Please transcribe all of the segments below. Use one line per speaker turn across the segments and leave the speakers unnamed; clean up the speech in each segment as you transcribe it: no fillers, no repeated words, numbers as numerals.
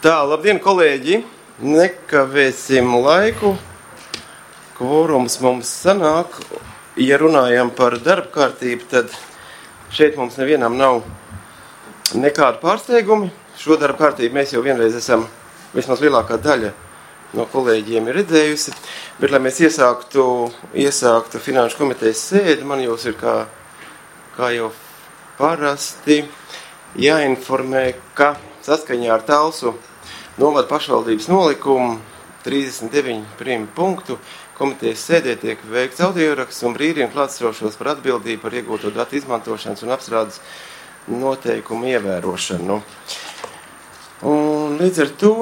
Tā, labdien, kolēģi! Nekavēsim laiku. Kvorums mums sanāk. Ja runājam par darba kārtību, tad šeit mums nevienam nav nekādu pārsteigumu. Šo darba kārtību mēs jau vienreiz esam, vismaz lielākā daļa no kolēģiem ir redzējusi. Bet, lai mēs iesāktu Finanšu komitejas sēdi, man jūs ir kā jau parasti jāinformē, ka saskaņā ar Talsu novada pašvaldības nolikumu 39 punktu komitejas sēdē tiek veikts audioraksts un brīdina klātsošos par atbildību par iegūto datu izmantošanas un apstrādes noteikumu ievērošanu. Un līdz ar to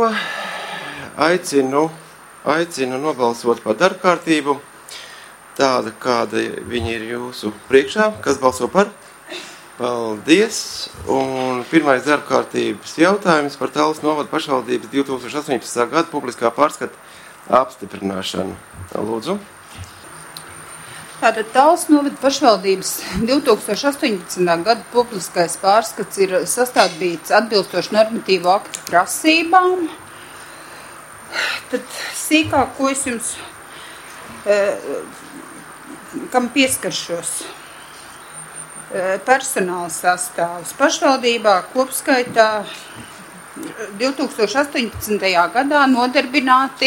aicinu nobalsot par darbkārtību, tāda, kāda viņi ir jūsu priekšā. Kas balso par? Paldies! Un pirmais darbkārtības jautājums par Talsu novada pašvaldības 2018. gada publiskā pārskata apstiprināšanu. Lūdzu.
Tātad Talsu novada pašvaldības 2018. gada publiskais pārskats ir sastādīts atbilstoši normatīvu aktu prasībām. Tad sīkāk, ko es jums kam pieskaršos. Personāla sastāvs pašvaldībā kopskaitā 2018. gadā nodarbināti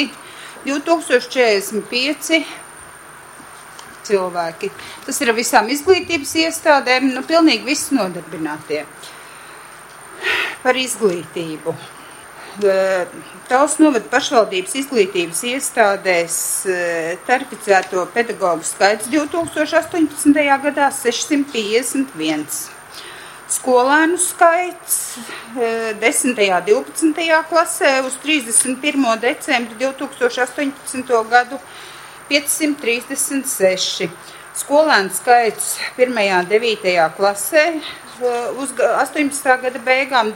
2045 cilvēki. Tas ir visām izglītības iestādēm, pilnīgi viss nodarbinātie par izglītību. Talsu novada pašvaldības izglītības iestādēs tarificēto pedagoģu skaits 2018. gadā 651. Skolēnu skaits 10. un 12. klasē uz 31. decembri 2018. gadu 536. Skolēnu skaits 1. un 9. klasē uz 18. gada beigām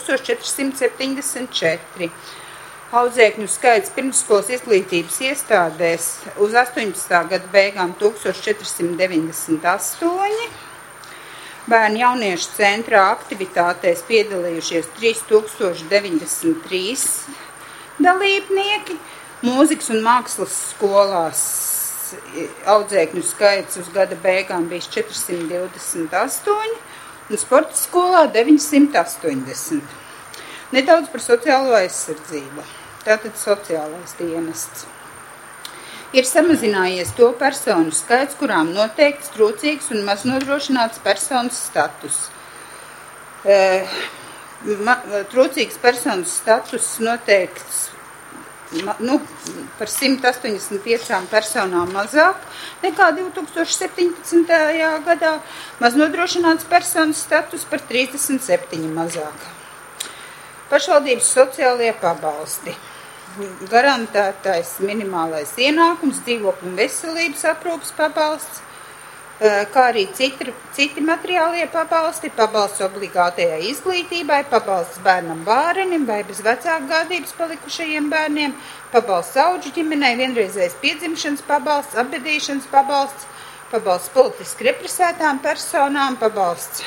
2474. Audzēkņu skaits pirmsskolas izglītības iestādēs uz 18. gada beigām 1498. Bērnu jauniešu centrā aktivitātēs piedalījušies 3093 dalībnieki. Mūzikas un mākslas skolās audzēkņu skaits uz gada beigām bija 428 un sporta skolā 980. Nedaudz par sociālo aizsardzību. Tātad sociālais dienests. Ir samazinājies to personu skaits, kurām noteikts trūcīgs un maznodrošināts personas status. Trūcīgs personas status noteikts par 185 personām mazāk nekā 2017. gadā, maznodrošināts personas status par 37 mazāk. Pašvaldības sociālie pabalsti. Garantētais minimālais ienākums, dzīvokļu un veselības aprūpes pabalsts, kā arī citi materiālie pabalsti, pabalsts obligātajai izglītībai, pabalsts bērnam bārenim vai bez vecāku gādības palikušajiem bērniem, pabalsts audžu ģimenei, vienreizējs piedzimšanas pabalsts, apbedīšanas pabalsts, pabalsts politiski represētām personām, pabalsts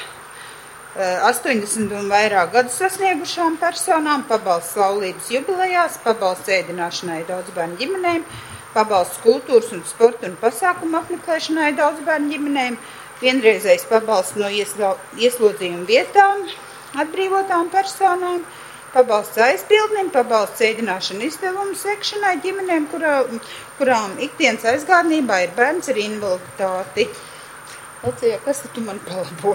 80 un vairāk gadu sasniegušām personām, pabalsts laulības jubilejās, pabalsts ēdināšanai daudzbērnu ģimenēm, pabalsts kultūras un sporta un pasākumu apmeklēšanai daudzbērnu ģimenēm, vienreizējs pabalsts no ieslodzījuma vietām atbrīvotām personām, pabalsts aizpildnim, pabalsts ēdināšana izdevumu sekšanai ģimenēm, kurām ikdienas aizgādnībā ir bērns ar invaliditāti. Lucija, kas tu man palabo?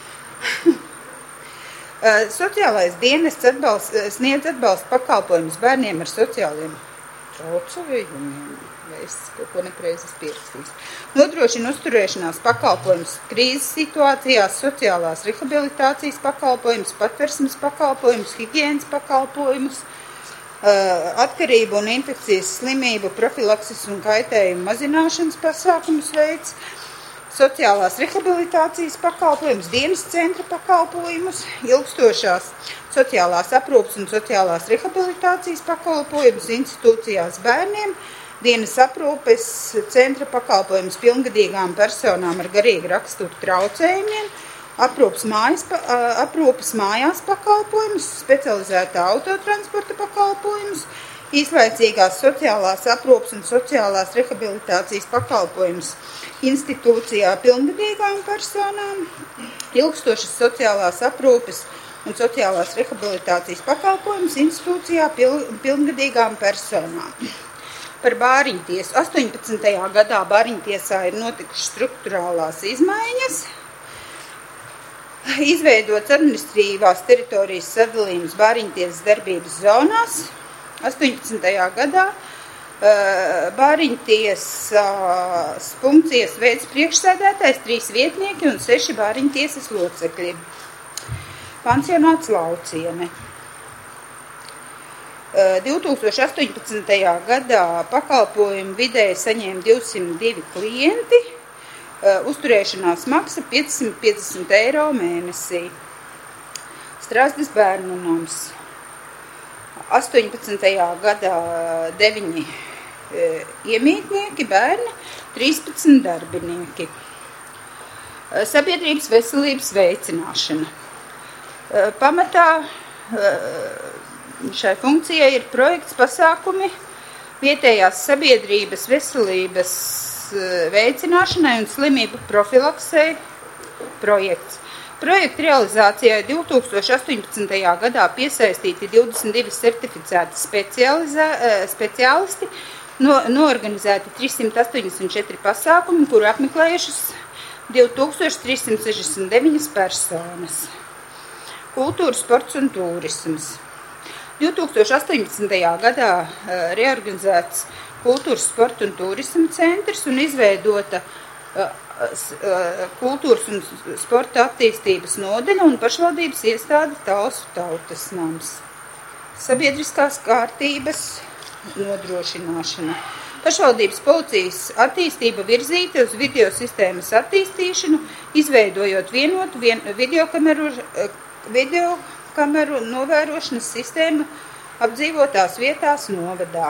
Sociālais dienests sniedz atbalsta pakalpojumus bērniem ar sociāliem traucējumiem, vai es kaut ko nepareizi pierakstījis. Nodrošina uzturēšanās pakalpojumus krīzes situācijās, sociālās rehabilitācijas pakalpojumus, patversmes pakalpojumus, higienas pakalpojumus, atkarību un infekcijas slimību, profilakses un kaitējumu mazināšanas pasākumus veids, sociālās rehabilitācijas pakalpojumus, dienas centra pakalpojumus, ilgstošās sociālās aprūpes un sociālās rehabilitācijas pakalpojumus institūcijās bērniem, dienas aprūpes centra pakalpojumus pilngadīgām personām ar garīgu raksturu traucējumiem aprūpes mājās pakalpojumus, specializētā autotransporta pakalpojumus, īslaicīgās sociālās aprūpes un sociālās rehabilitācijas pakalpojumus institūcijā pilngadīgām personām, ilgstošas sociālās aprūpes un sociālās rehabilitācijas pakalpojumus institūcijā pilngadīgām personām. Par Bāriņtiesu. 18. gadā Bāriņtiesā ir notikušas struktūrālās izmaiņas, izveidots administratīvās teritorijas sadalījums Bāriņtiesas darbības zonās. 18. gadā Bāriņtiesas funkcijas veids priekšsēdētājs, 3 vietnieki un 6 Bāriņtiesas locekļi. Pansionāts Lauciene. 2018. gadā pakalpojumu vidēji saņēma 202 klienti, uzturēšanās maksa 550 eiro mēnesī. Strasdas bērnu nams. 18. gadā 9 iemītnieki, bērni, 13 darbinieki. Sabiedrības veselības veicināšana. Pamatā šai funkcijai ir projekts pasākumi vietējās sabiedrības veselības veicināšanai un slimību profilaksei projekts. Projekta realizācijai 2018. gadā piesaistīti 22 certificēti speciālisti, noorganizēti 384 pasākumi, kuru apmeklējušas 2369 personas. Kultūra, sports un turisms. 2018. gadā reorganizēts kultūras, sporta un turisma centrs un izveidota kultūras un sporta attīstības nodaļa un pašvaldības iestāde Talsu tautas nams. Sabiedriskās kārtības nodrošināšana. Pašvaldības policijas attīstība virzīta uz video sistēmas attīstīšanu, izveidojot vienotu videokameru novērošanas sistēmu apdzīvotās vietās novadā.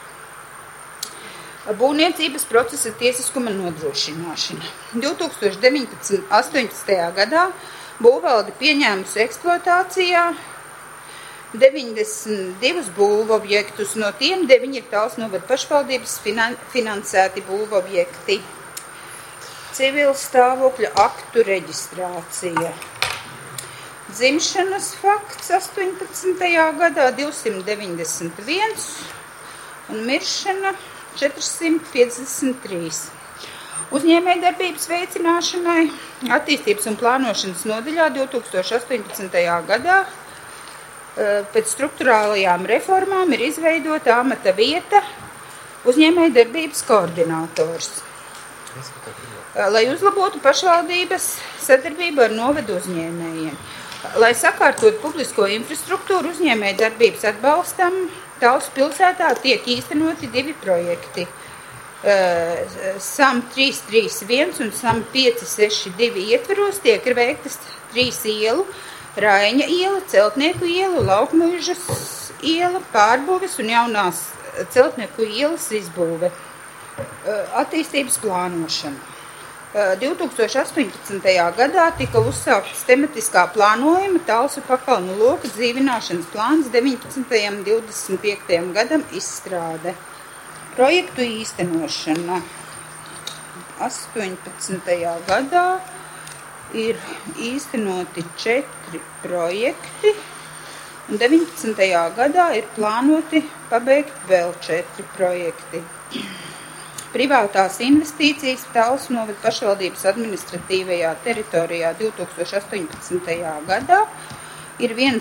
Būvniecības procesa tiesiskuma nodrošināšana. 2018. gadā būvvalde pieņēmusi eksploatācijā 92 būvobjektus, no tiem 9 ir Talsu novada pašvaldības finansēti būvobjekti. Civila stāvokļa aktu reģistrācija. Dzimšanas fakts 18. gadā 291 un miršana 453. Uzņēmējdarbības veicināšanai attīstības un plānošanas nodaļā 2018. gadā pēc struktūrālajām reformām ir izveidota amata vieta uzņēmējdarbības koordinators, lai uzlabotu pašvaldības sadarbību ar novadu uzņēmējiem. Lai sakārtotu publisko infrastruktūru uzņēmējdarbības atbalstam, Talsu pilsētā tiek īstenoti 2 projekti. SAM 331 un SAM 562 ietveros tiek veiktas 3 ielu, Raiņa iela, Celtnieku iela, Laukmuižas iela, pārbūves un jaunās Celtnieku ielas izbūve. Attīstības plānošana. 2018. gadā tika uzsāktas tematiskā plānojuma Talsu pakalnu loka dzīvināšanas plāns 19. un 25. gadam izstrāde. Projektu īstenošana. 18. gadā ir īstenoti 4 projekti, un 19. gadā ir plānoti pabeigt vēl 4 projekti. Privātās investīcijas Talsu novada pašvaldības administratīvajā teritorijā 2018. gadā ir 1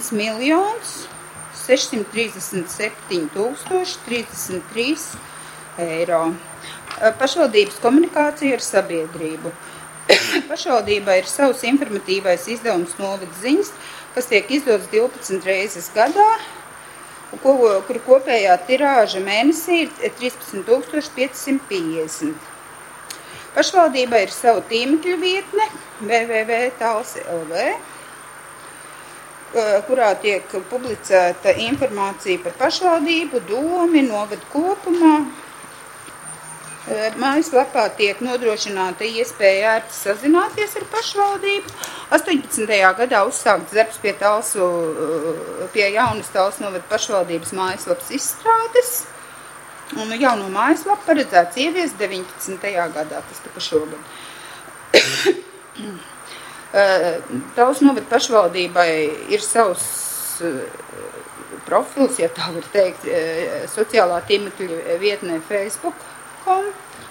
637 033 eiro. Pašvaldības komunikācija ar sabiedrību. Pašvaldībā ir savs informatīvais izdevums novada ziņas, kas tiek izdots 12 reizes gadā, kur kopējā tirāža mēnesī ir 13 550. Pašvaldībā ir sava tīmekļa vietne www.talsi.lv, kurā tiek publicēta informācija par pašvaldību, domi, novadu kopumā. Mājaslapā tiek nodrošināta iespēja ērti sazināties ar pašvaldību. 18. gadā uzsākts darbs pie jaunas Talsu novada pašvaldības mājaslapas izstrādes. Un jauno mājaslapu paredzēts ieviest 19. gadā, tas tā kā šogad. Talsu novada pašvaldībai ir savs profils, ja tā var teikt, sociālā tīmekļa vietnē Facebook.com,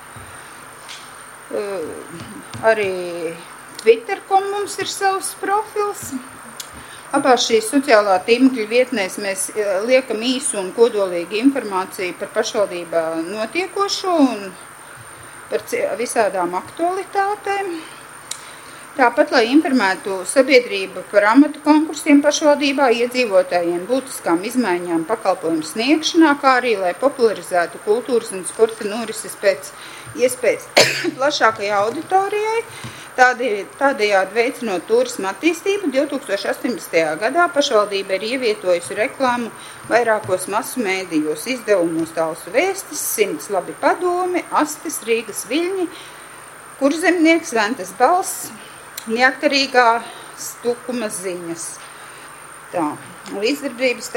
arī Twitter.com mums ir savs profils. Abās šīs sociālā tīmekļa vietnēs mēs liekam īsu un kodolīgu informāciju par pašvaldībā notiekošo un par visādām aktualitātēm. Tāpat, lai informētu sabiedrību par amatu konkursiem pašvaldībā, iedzīvotājiem būtiskām izmaiņām pakalpojumu sniegšanā, kā arī, lai popularizētu kultūras un sporta norises pēc iespējas plašākajai auditorijai, tādējādi veicinot turisma attīstību, 2018. gadā pašvaldība ir ievietojusi reklāmu vairākos masu mēdījos izdevumos Talsu vēstis, 100 labi padomi, Astes, Rīgas viļņi, Kurzemnieks, Ventas balss, Neatkarīgā Tukuma ziņas. Līdzdarbības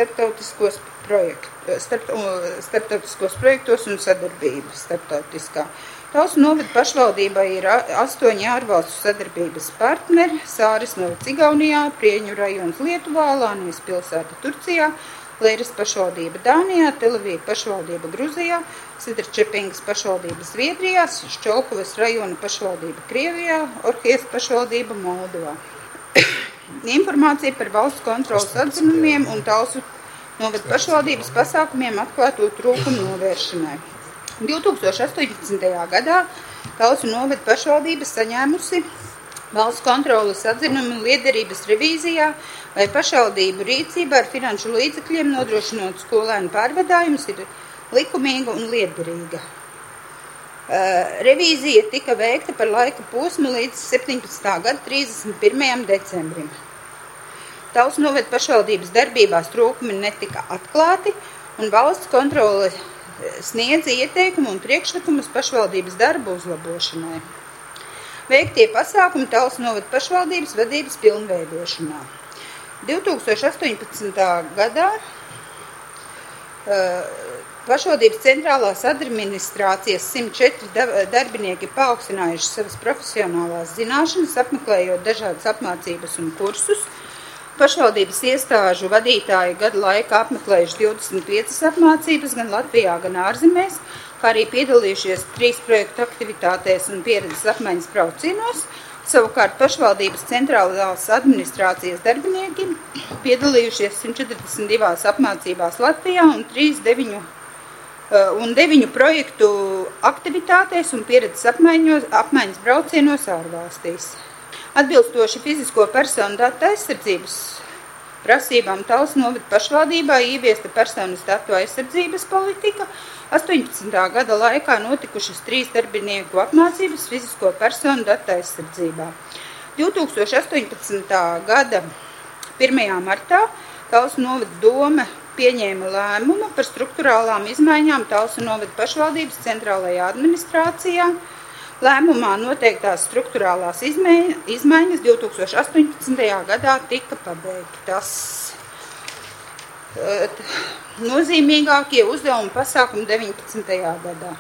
starptautiskos projektos un sadarbības starptautiskā. Talsu novada pašvaldībā ir 8 ārvalstu sadarbības partneri, Sāres novads Igaunijā, Prieņu rajons Lietuvā, Lānijas pilsēta Turcijā, Leiras pašvaldība Dānijā, Telavīva pašvaldība Gruzijā, Sidrčepingas pašvaldība Zviedrijā, Šķolkovas rajona pašvaldība Krievijā, Orhies pašvaldība Moldovā. Informācija par valsts kontrolas atzinumiem un Talsu novada pašvaldības pasākumiem atklāto trūkumu novēršanai. 2018. gadā Talsu novada pašvaldība saņēmusi valsts kontrolas atzinumu liederības revīzijā vai pašvaldību rīcībā ar finanšu līdzekļiem nodrošinot skolēnu pārvadājumus ir likumīga un liederīga. Revīzija tika veikta par laika posmu līdz 17. gada 31. decembrim. Talsu novada pašvaldības darbībās trūkumi netika atklāti un valsts kontrole sniedza ieteikumu un priekšlikumus pašvaldības darbu uzlabošanai. Veiktie pasākumi Talsu novada pašvaldības vadības pilnveidošanā. 2018. gadā pašvaldības centrālās administrācijas 104 darbinieki paaugstinājuši savas profesionālās zināšanas, apmeklējot dažādas apmācības un kursus. Pašvaldības iestāžu vadītāji gadu laikā apmeklējuši 25 apmācības gan Latvijā, gan ārzemēs, kā arī piedalījušies 3 projektu aktivitātēs un pieredzes apmaiņas braucienos. Savukārt pašvaldības centrālās administrācijas darbinieki piedalījušies 142 apmācībās Latvijā un 9 projektu aktivitātēs un pieredzes apmaiņas braucienos ārvalstīs. Atbilstoši fizisko personu datu aizsardzības prasībām Talsu novada pašvaldībā ieviesta personas datu aizsardzības politika. 18. gada laikā notikušas 3 darbinieku apmācības fizisko personu datu aizsardzībā. 2018. gada 1. martā Talsu novada doma pieņēma lēmumu par struktūrālām izmaiņām Talsu novada pašvaldības centrālajā administrācijā. Lēmumā noteiktās struktūrālās izmaiņas 2018. gadā tika pabeigtas. Nozīmīgākie uzdevumi pasākumi 19. gadā.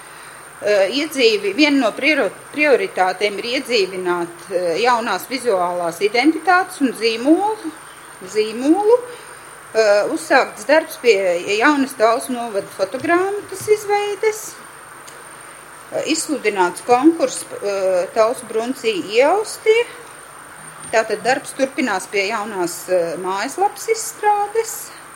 Viena no prioritātēm ir iedzīvināt jaunās vizuālās identitātes un zīmolu. Uzsākts darbs pie jaunas Talsu novada fotogrāmatas izveides. Izsludināts konkurss Talsu Bruncī ieaustie. Tātad darbs turpinās pie jaunās mājaslapas izstrādes.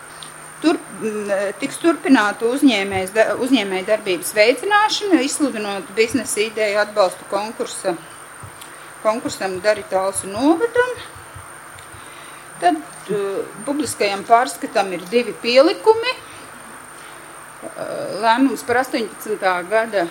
Tiks turpināta uzņēmēja darbības veicināšana, izsludinot biznesa ideju atbalstu konkursam Dari Talsu novadam. Tad publiskajam pārskatam ir 2 pielikumi. Lēmums par 18. gada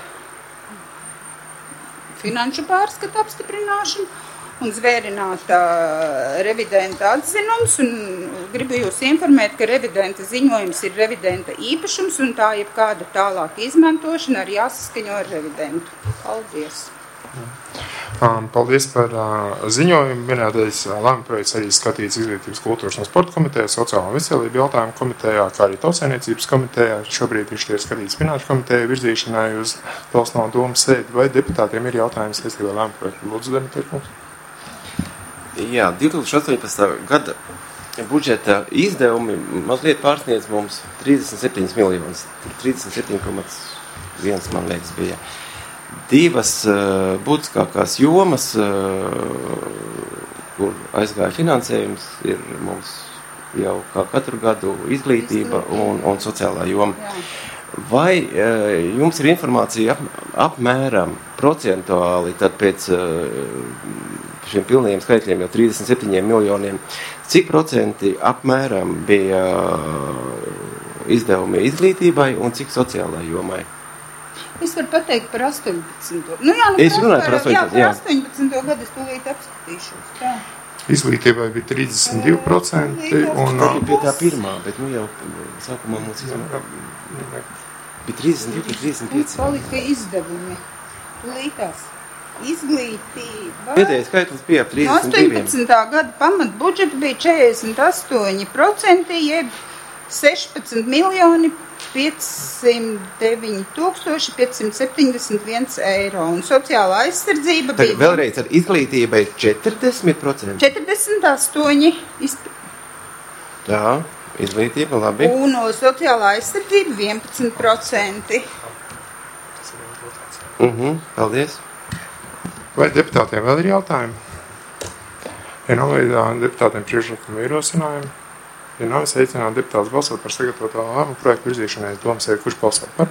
finanšu pārskatu apstiprināšanu un zvērināta revidenta atzinums un gribu jūs informēt, ka revidenta ziņojums ir revidenta īpašums un tā jebkāda tālāka izmantošana arī jāsaskaņo ar revidentu. Paldies!
Paldies par ziņojumu. Minētais lēmuma projekts arī skatīts Izglītības, kultūras un sporta komitejā, sociālo un veselību jautājumu komitejā, kā arī tautsēmniecības komitejā. Šobrīd viņš tiek skatīts finanšu komiteja virzīšanai uz valsts nav domas sēdi. Vai deputātiem ir jautājumi saistībā ar lēmuma projektu? Lūdzu, Demetri. Jā,
2018. gada budžeta izdevumi mazliet pārsniedz mums 37 miljonus. 37,1 man liekas bija. Divas būtiskākās jomas, kur aizgāja finansējums, ir mums jau kā katru gadu izglītība un sociālā joma. Vai jums ir informācija apmēram procentuāli, tad pēc šiem pilniem skaitļiem jau 37 miljoniem, cik procenti apmēram bija izdevumi izglītībai un cik sociālā jomai?
Es varu pateikt par 18.
Es runāju par 18.
Jā, par 18. gadu es tūlīt apskatīšos. Tā.
Izglītībai bija 32% un...
Tā bija tā pirmā, bet jau sākumā mums bija 32, 35.
Palika izdevumi. Tūlītās. Izglītība.
Pēdējais skaitlis bija 32.
18. gada pamat budžeta bija 48%, jeb 16 miljoni 509 571 eiro. Un sociālā aizsardzība bija...
Vēlreiz ar izglītībai 40%?
48.
Jā, izglītība, labi.
Un sociālā aizsardzība 11%.
Paldies.
Vai deputātiem vēl ir jautājumi? Ja nav deputātiem priekšlikumi ierosinājumi, ja nav aicināt deputātus balsot par sagatavoto lēmumu projektu virzīšanai domas sēdi, kurš balsot par?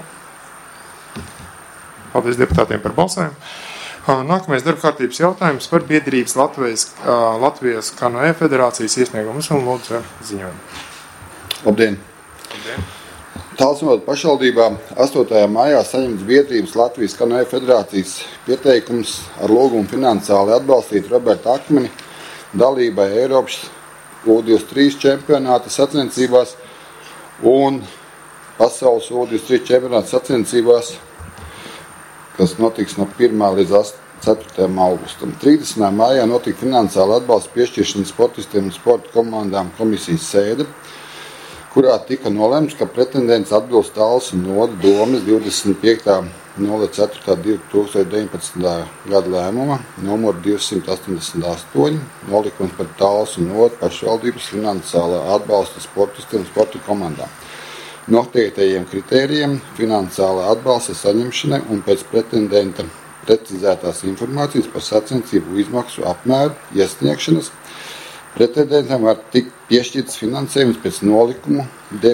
Paldies deputātiem par balsojumu. Nākamais darba kārtības jautājums par biedrības Latvijas kanoe federācijas iesniegumus un lūdzu ziņojumu.
Labdien! Talsnoda pašvaldībā 8. maijā saņemts biedrības Latvijas kanoe federācijas pieteikums ar lūgumu finansiāli atbalstīt Robertu Akmeni dalībai Eiropas U23 čempionāta sacensībās un pasaules U23 čempionāta sacensībās, kas notiks no 1. līdz 4. augustam. 30. maijā notika finansiāla atbalsta piešķiršana sportistiem un sporta komandām komisijas sēde, kurā tika nolemts, ka pretendents atbilst Tallas un Noda domes 25.04.2019. gada lēmuma numur 288, nolikums par Tallas un Noda pašvaldības finansiālā atbalsta sportistiem un sporta komandām. Noteiktajiem kritērijiem finansiālā atbalsta saņemšanai un pēc pretendenta precizētās informācijas par sacensību izmaksu apmēru iesniegšanas pretendentam var tikt piešķirts finansējums pēc nolikumu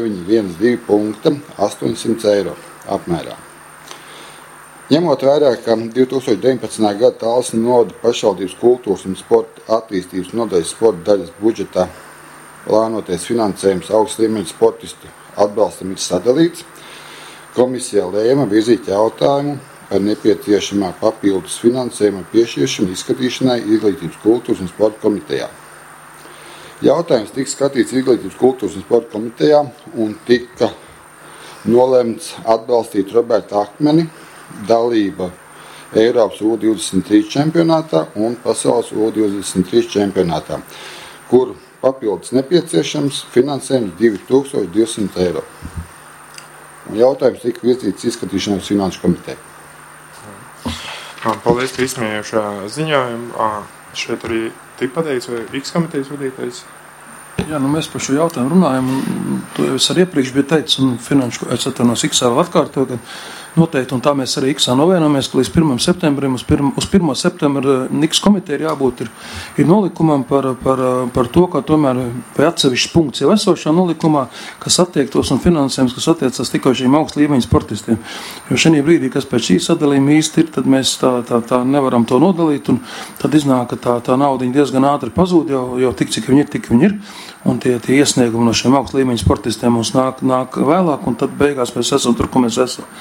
912.800 eiro apmērā. Ņemot vērā, ka 2019. gada Tallas un Noda pašvaldības kultūras un sporta attīstības nodaļas sporta daļas budžetā plānoties finansējums augsts līmeņa sportistu atbalstam ir sadalīts, komisija lēma virzīt jautājumu par nepieciešamā papildus finansējuma piešķiršanu izskatīšanai Izglītības, kultūras un sporta komitejā. Jautājums tika skatīts Izglītības, kultūras un sporta komitejā un tika nolemts atbalstīt Robertu Akmeni dalība Eiropas U23 čempionātā un pasaules U23 čempionātā, kur papildus nepieciešams finansējums 2200 eiro. Un jautājums tika virzīts izskatīšanai uz finanšu komiteju.
Paldies par izsmējušā ziņojumu. Šeit arī tika pateikts, vai X komitejas vadītājs?
Jā, mēs par šo jautājumu runājam, un to jau es arī iepriekš biju teicis, un finanšu, es atvainojos X-ā vēl atkārtoju, ka noteikti, un tā mēs arī X-ā novienojamies, ka līdz 1. septembrim, uz 1. septembra X komiteja ir jābūt ir nolikumam par to, ka tomēr vai atsevišķs punkts jau esošā nolikumā, kas attiektos un finansējums, kas attiecas tikai šīm augsta līmeņa sportistiem. Jo šajā brīdī, kas pēc šī sadalījuma īsti ir, tad mēs tā nevaram to nodalīt, un tad iznāk, ka tā naudiņa diezgan ātri pazūd, jau tik, cik viņi ir, tik viņi ir. Un tie iesniegumi no šiem augsta līmeņa sportistiem mums nāk vēlāk, un tad beigās mēs esam tur, kur mēs esam. Tā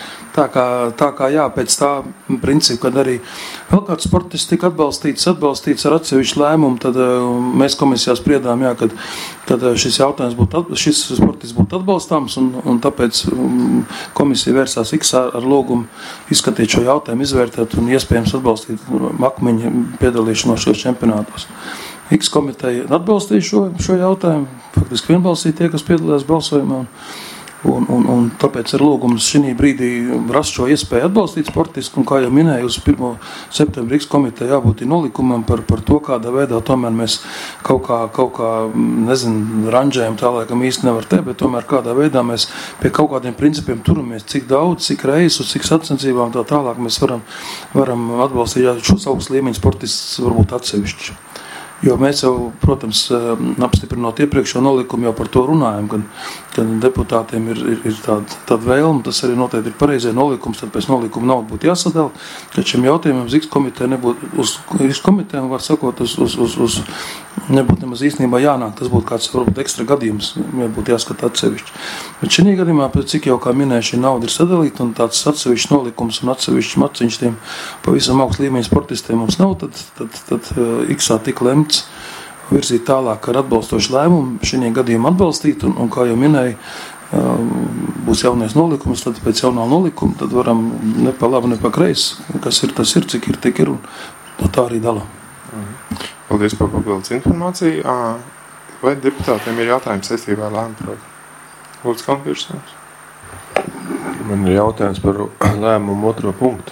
tā kā jā, pēc tā principa, kad arī vēl kāds sportists tika atbalstīts ar atsevišķu lēmumu, tad mēs komisijā spriedām, jā, kad šis sportists būtu atbalstāms, un tāpēc komisija vērsās X ar lūgumu izskatīt šo jautājumu, izvērtēt un iespējams atbalstīt Akmeņa piedalīšanos šajos čempionātos. X komiteja atbalstīja šo jautājumu, faktiski vienbalsīja tie, kas piedalījās balsojumā, un tāpēc ar lūgumu šī brīdī rast šo iespēju atbalstīt sportisku, un kā jau minēju, uz 1. septembra X komiteja jābūt nolikumam par to, kādā veidā tomēr mēs kaut kā ranžējam, tā laikam īsti nevar te, bet tomēr kādā veidā mēs pie kaut kādiem principiem turamies, cik daudz, cik reizes, uz cik sacensībām tā tālāk mēs varam atbalstīt, ja šos augsts līmeņa sportists varbūt atsevišķi. Jo mēs jau, protams, apstiprinot iepriekšējo nolikumu jau par to runājam, kad deputātiem ir tāda vēlme, tas arī noteikti ir pareizie nolikums, tad pēc nolikuma nauda būtu jāsadala, kad šiem jautājumiem X komiteja nebūtu, uz X komitejām, var sakot, uz nebūtu nemaz īstenībā jānāk, tas būtu kāds varbūt ekstra gadījums, ja būtu jāskata atsevišķi. Bet šī gadījumā, cik jau kā minēja, šī nauda ir sadalīta un tāds atsevišķs nolikums un atsevišķs maciņš tiem pavisam augsts līmeņa sportistiem mums nav, tad X-ā tik lemts virzīt tālāk ar atbalstošu lēmumu, šī gadījumā atbalstīt, un kā jau minēja, būs jaunais nolikums, tad pēc jaunā nolikuma, tad varam ne pa labi, ne pa kreisi, kas ir, tas ir, cik ir, tik ir, un tā arī dalām.
Paldies par papildus informāciju. Vai deputātiem ir jautājums saistībā ar lēmumu projektu? Lūdzu, Kalnpīrsons.
Man ir jautājums par lēmumu 2. punktu.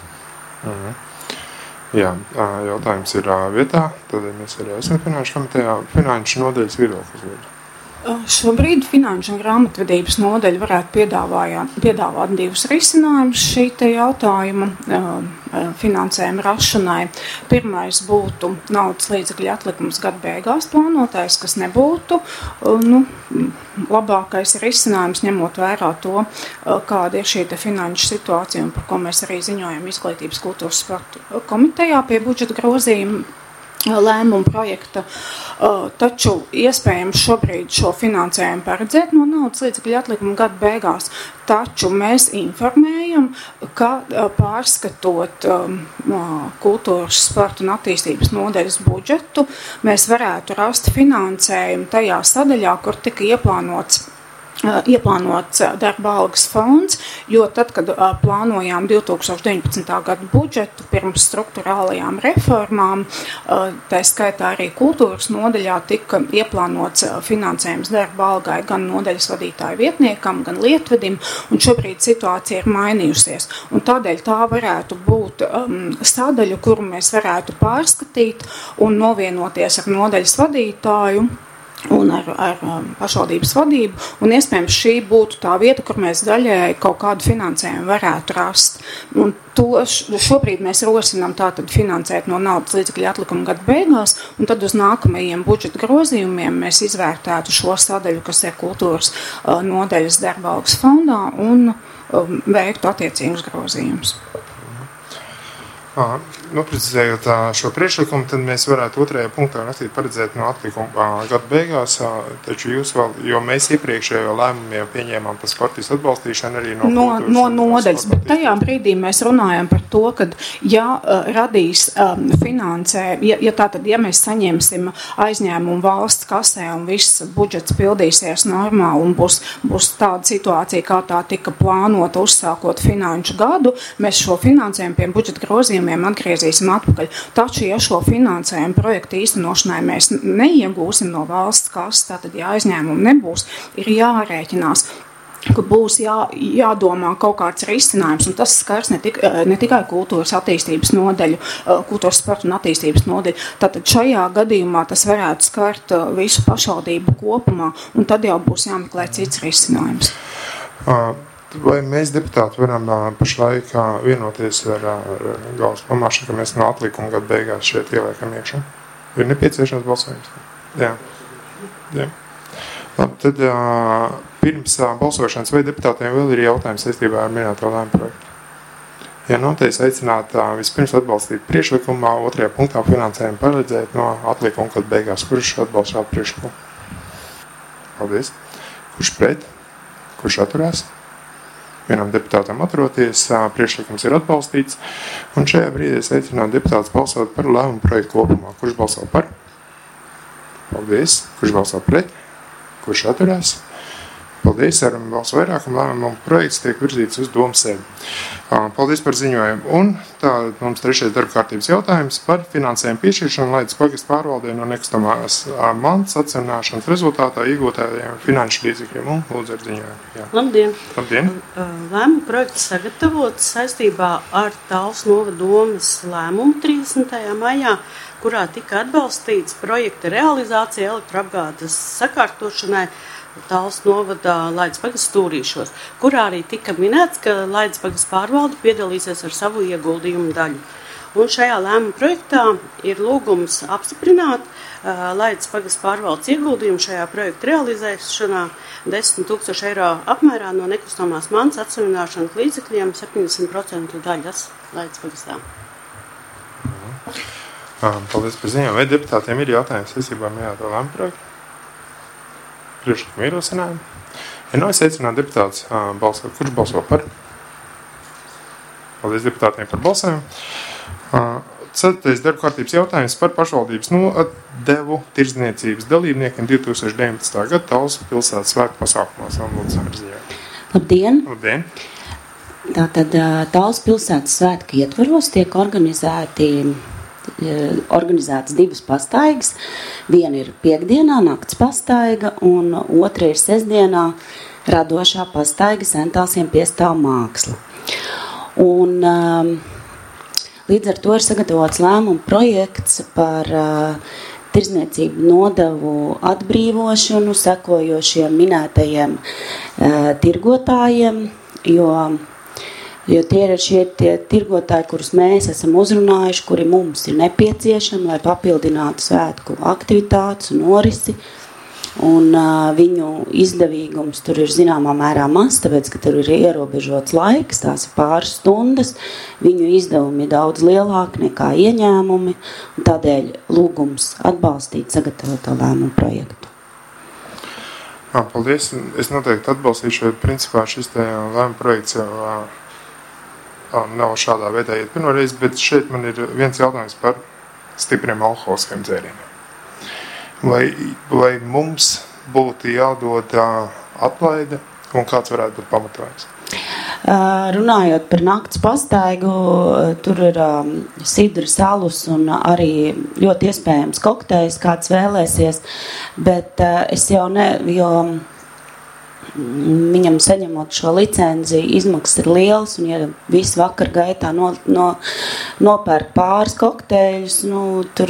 Jā, jautājums ir vietā, tad mēs arī esam finanšu komitejā. Finanšu nodaļas viedoklis.
Šobrīd finanšu un grāmatvedības nodaļa varētu piedāvāt divus risinājumus šī te jautājuma finansējuma rašanai. Pirmais būtu naudas līdzekļu atlikums gada beigās plānotais, kas nebūtu labākais risinājums, ņemot vērā to, kāda ir šī te finanšu situācija, un par ko mēs arī ziņojam Izglītības kultūras sporta komitejā pie budžeta grozījuma lēmuma projekta, taču iespējams šobrīd šo finansējumu paredzēt no naudas līdzekļu atlikuma gada beigās, taču mēs informējam, ka pārskatot kultūras, sporta un attīstības nodaļas budžetu, mēs varētu rast finansējumu tajā sadaļā, kur tika ieplānots darba algas fonds, jo tad, kad plānojām 2019. Gada budžetu pirms strukturālajām reformām, tā skaitā arī kultūras nodaļā tika ieplānots finansējums darba algai gan nodaļas vadītāju vietniekam, gan lietvedim, un šobrīd situācija ir mainījusies. Un tādēļ tā varētu būt sadaļa, kuru mēs varētu pārskatīt un novienoties ar nodaļas vadītāju un ar pašvaldības vadību, un iespējams šī būtu tā vieta, kur mēs daļēji kaut kādu finansējumu varētu rast. Un to šobrīd mēs rosinām tātad finansēt no naudas līdzekļu atlikuma gada beigās, un tad uz nākamajiem budžeta grozījumiem mēs izvērtētu šo sadaļu, kas ir kultūras nodaļas darba algas fondā, un veiktu attiecīgus grozījumus.
Noprecizējot šo priekšlikumu, tad mēs varētu 2. punktā paredzēt no atlikuma gada beigās, taču jūs vēl, jo mēs iepriekšējo lēmumiem pieņēmām par sportistu atbalstīšanu arī
no nodaļas, bet tajā brīdī mēs runājam par to, ka ja radīs finansē, ja mēs saņemsim aizņēmumu valsts kasē un viss budžets pildīsies normāli un būs tāda situācija, kā tā tika plānota uzsākot finanšu gadu, mēs šo finansējumu pie budžeta grozījumiem atgriezīsim atpakaļ. Taču, ja šo finansējumu projektu īstenošanai mēs neiegūsim no valsts kases, tātad, ja aizņēmumu nebūs, ir jārēķinās, ka būs jādomā kaut kāds risinājums, un tas skars ne tikai kultūras attīstības nodaļu, kultūras sporta un attīstības nodaļu. Tātad šajā gadījumā tas varētu skart visu pašvaldību kopumā, un tad jau būs jāmeklē cits risinājums.
Vai mēs deputāti varam pašlaik vienoties ar galvas pamāšanu, ka mēs no atlikuma gada beigās šeit ieliekam iekšā? Ir nepieciešams balsojums? Jā. Labi, tad pirms balsošanas vai deputātiem vēl ir jautājums saistībā ar minēto lēmumu projektu? Ja noteikti aicināt vispirms atbalstīt priekšlikumā, 2. punktā finansējumu paredzēt no atlikuma gada beigās. Kurš atbalsta šādu priekšlikumu? Paldies. Kurš pret? Kurš atturās? vienam deputātam atroties, priekšlikums ir atbalstīts, un šajā brīdī es aicinātu deputātus balsot par lēmumu projektu kopumā. Kurš balso par? Paldies. Kurš balso pret? Kurš atturās? Paldies, ar balsu vairākumu lēmumu projekts tiek virzīts uz Domsēdi. Paldies par ziņojumu. Un tā mums trešais darba kārtības jautājums par finansējumu piešķiršanu Laidas pagastu pārvaldē no nekustamās mantas atseviļināšanas rezultātā iegūtājiem finanšu līdzekļiem. Un lūdzu ar ziņojumu. Jā.
Labdien!
Labdien!
Lēmumu projekts sagatavots saistībā ar Talsu novada domes lēmumu 30. maijā, kurā tika atbalstīts projekta realizācija elektroapgādes sakārtošanai Talsu novadā Laidas pagasts Stūrīšos, kurā arī tika minēts, ka Laidas pagasts pārvalde piedalīsies ar savu ieguldījumu daļu. Un šajā lēmuma projektā ir lūgums apstiprināt Laidas pagasts pārvaldes ieguldījumu šajā projekta realizēšanā 10 000 eiro apmērā no nekustamās mantas atseviļināšanas līdzekļiem 70% daļas Laidas pagastā.
Paldies par ziņām. Vai deputātiem ir jautājums saistībā ar minēto lēmumu projektu? Priekšlikumu ierosinājumu. Ja es aicinātu deputātus balsot. Kurš balso par? Paldies deputātiem par balsojumu. 4. darba kārtības jautājums par pašvaldības nodevu tirdzniecības dalībniekiem 2019. gada Talsu pilsētas svētku pasākumos.
Labdien!
Labdien!
Tātad Talsu pilsētas svētku ietvaros tiek organizētas divas pastaigas. Viena ir piekdienā nakts pastaiga un otra ir sestdienā radošā pastaiga Sentālsiem piestāv māksla. Un līdz ar to ir sagatavots lēmuma projekts par tirdzniecību nodevu atbrīvošanu sekojošiem minētajiem tirgotājiem, jo tie ir šie tirgotāji, kurus mēs esam uzrunājuši, kuri mums ir nepieciešami, lai papildinātu svētku aktivitātes un norisi. Un viņu izdevīgums tur ir zināmā mērā maz, tāpēc, ka tur ir ierobežots laiks, tās ir pāris stundas. Viņu izdevumi ir daudz lielāki nekā ieņēmumi, un tādēļ lūgums atbalstīt sagatavoto lēmumu projektu.
Paldies. Es noteikti atbalstīšu, jo principā šis lēmumu projekts jau nav šādā veidā iet pirmoreiz, bet šeit man ir viens jautājums par stipriem alkoholiskiem dzērieniem. Vai mums būtu jādod atlaide un kāds varētu būt pamatojums?
Runājot par nakts pastaigu, tur ir sidras alus un arī ļoti iespējams kokteils, kāds vēlēsies, bet es jau jo viņam saņemot šo licenci, izmaksas ir lielas, un ja visu vakar gaitā nopērk pāris kokteļus, tur...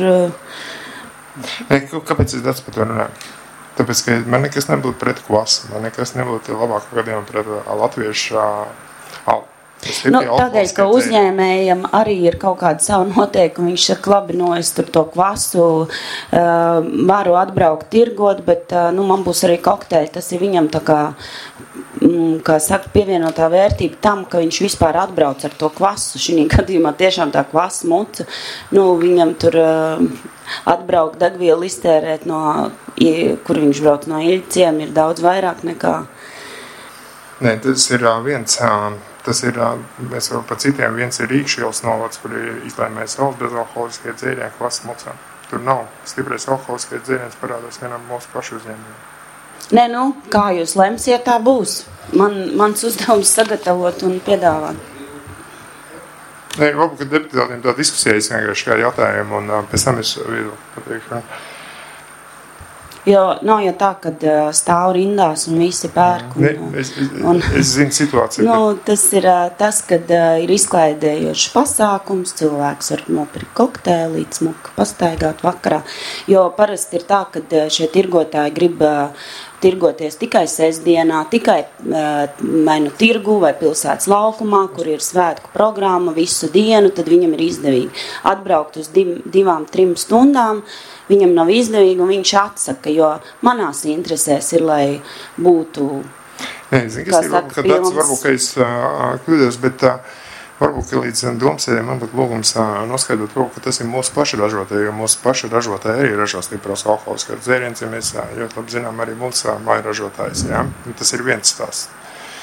Kāpēc es daudz par to runāju? Tāpēc, ka man nekas nebūtu pret kvasu, man nekas nebūtu labākā gadījumā pret latviešu
tādēļ, ka uzņēmējam arī ir kaut kāda savu noteikumu, viņš saka, labi, es tur to kvasu varu atbraukt tirgot, bet man būs arī kokteļi, tas ir viņam tā kā saka, pievienotā vērtība tam, ka viņš vispār atbrauc ar to kvasu, šī gadījumā tiešām tā kvasa muca, viņam tur atbraukt degvielu iztērēt kur viņš brauc no Iļciem, ir daudz vairāk nekā.
Nē, tas ir viens... mēs vēl par citiem, viens ir Rīkšielas novads, kur ir izlēmējis valsts bezalkoholiskie dzērieni klases mucām. Tur nav stiprais alkoholiskie dzēriens parādās vienam mūsu pašu uzņēmējiem.
Nē, kā jūs lemsiet, tā būs. Mans uzdevums sagatavot un piedāvāt.
Nē, varbūt, ka deputātiem tā diskusija vienkārši kā jautājumu un pēc tam es pateikšu.
Jo nav jau tā, kad stāv rindās un visi pērk.
Es zinu situāciju.
Tas ir tas, kad ir izklaidējošs pasākums, cilvēks var nopirkt kokteilīti, smuka pastaigāt vakarā. Jo parasti ir tā, kad šie tirgotāji grib tirgoties tikai sestdienā, tikai vai tirgu vai pilsētas laukumā, kur ir svētku programma visu dienu, tad viņam ir izdevīgi atbraukt uz 2-3 stundām. Viņam nav izdevīgi un viņš atsaka, jo manās interesēs ir, lai būtu,
varbūt, ka es kļūdos, bet varbūt, ka līdz domsēdiem man būtu lūgums noskaidrot, ka tas ir mūsu paša ražotāji, jo mūsu paša ražotāji arī ražo stipros alkoholiskus dzērienus, ja mēs ļoti labi zinām arī mūsu māju ražotājs, jā? Tas ir viens stāsts.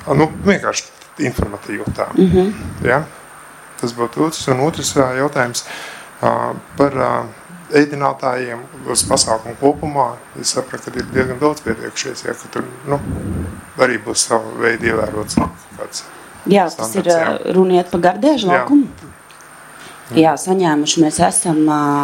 vienkārši informatīvi tā. Ja? Tas būtu otrs, un otrs jautājums par ēdinātājiem uz pasākumu kopumā. Es sapratu, ka ir diezgan daudz pietiekušies, ja, ka tur arī būs savu veidu ievērots kāds
Jā, tas ir runiet par Gardēžu laukumu. Jā, saņēmuši mēs esam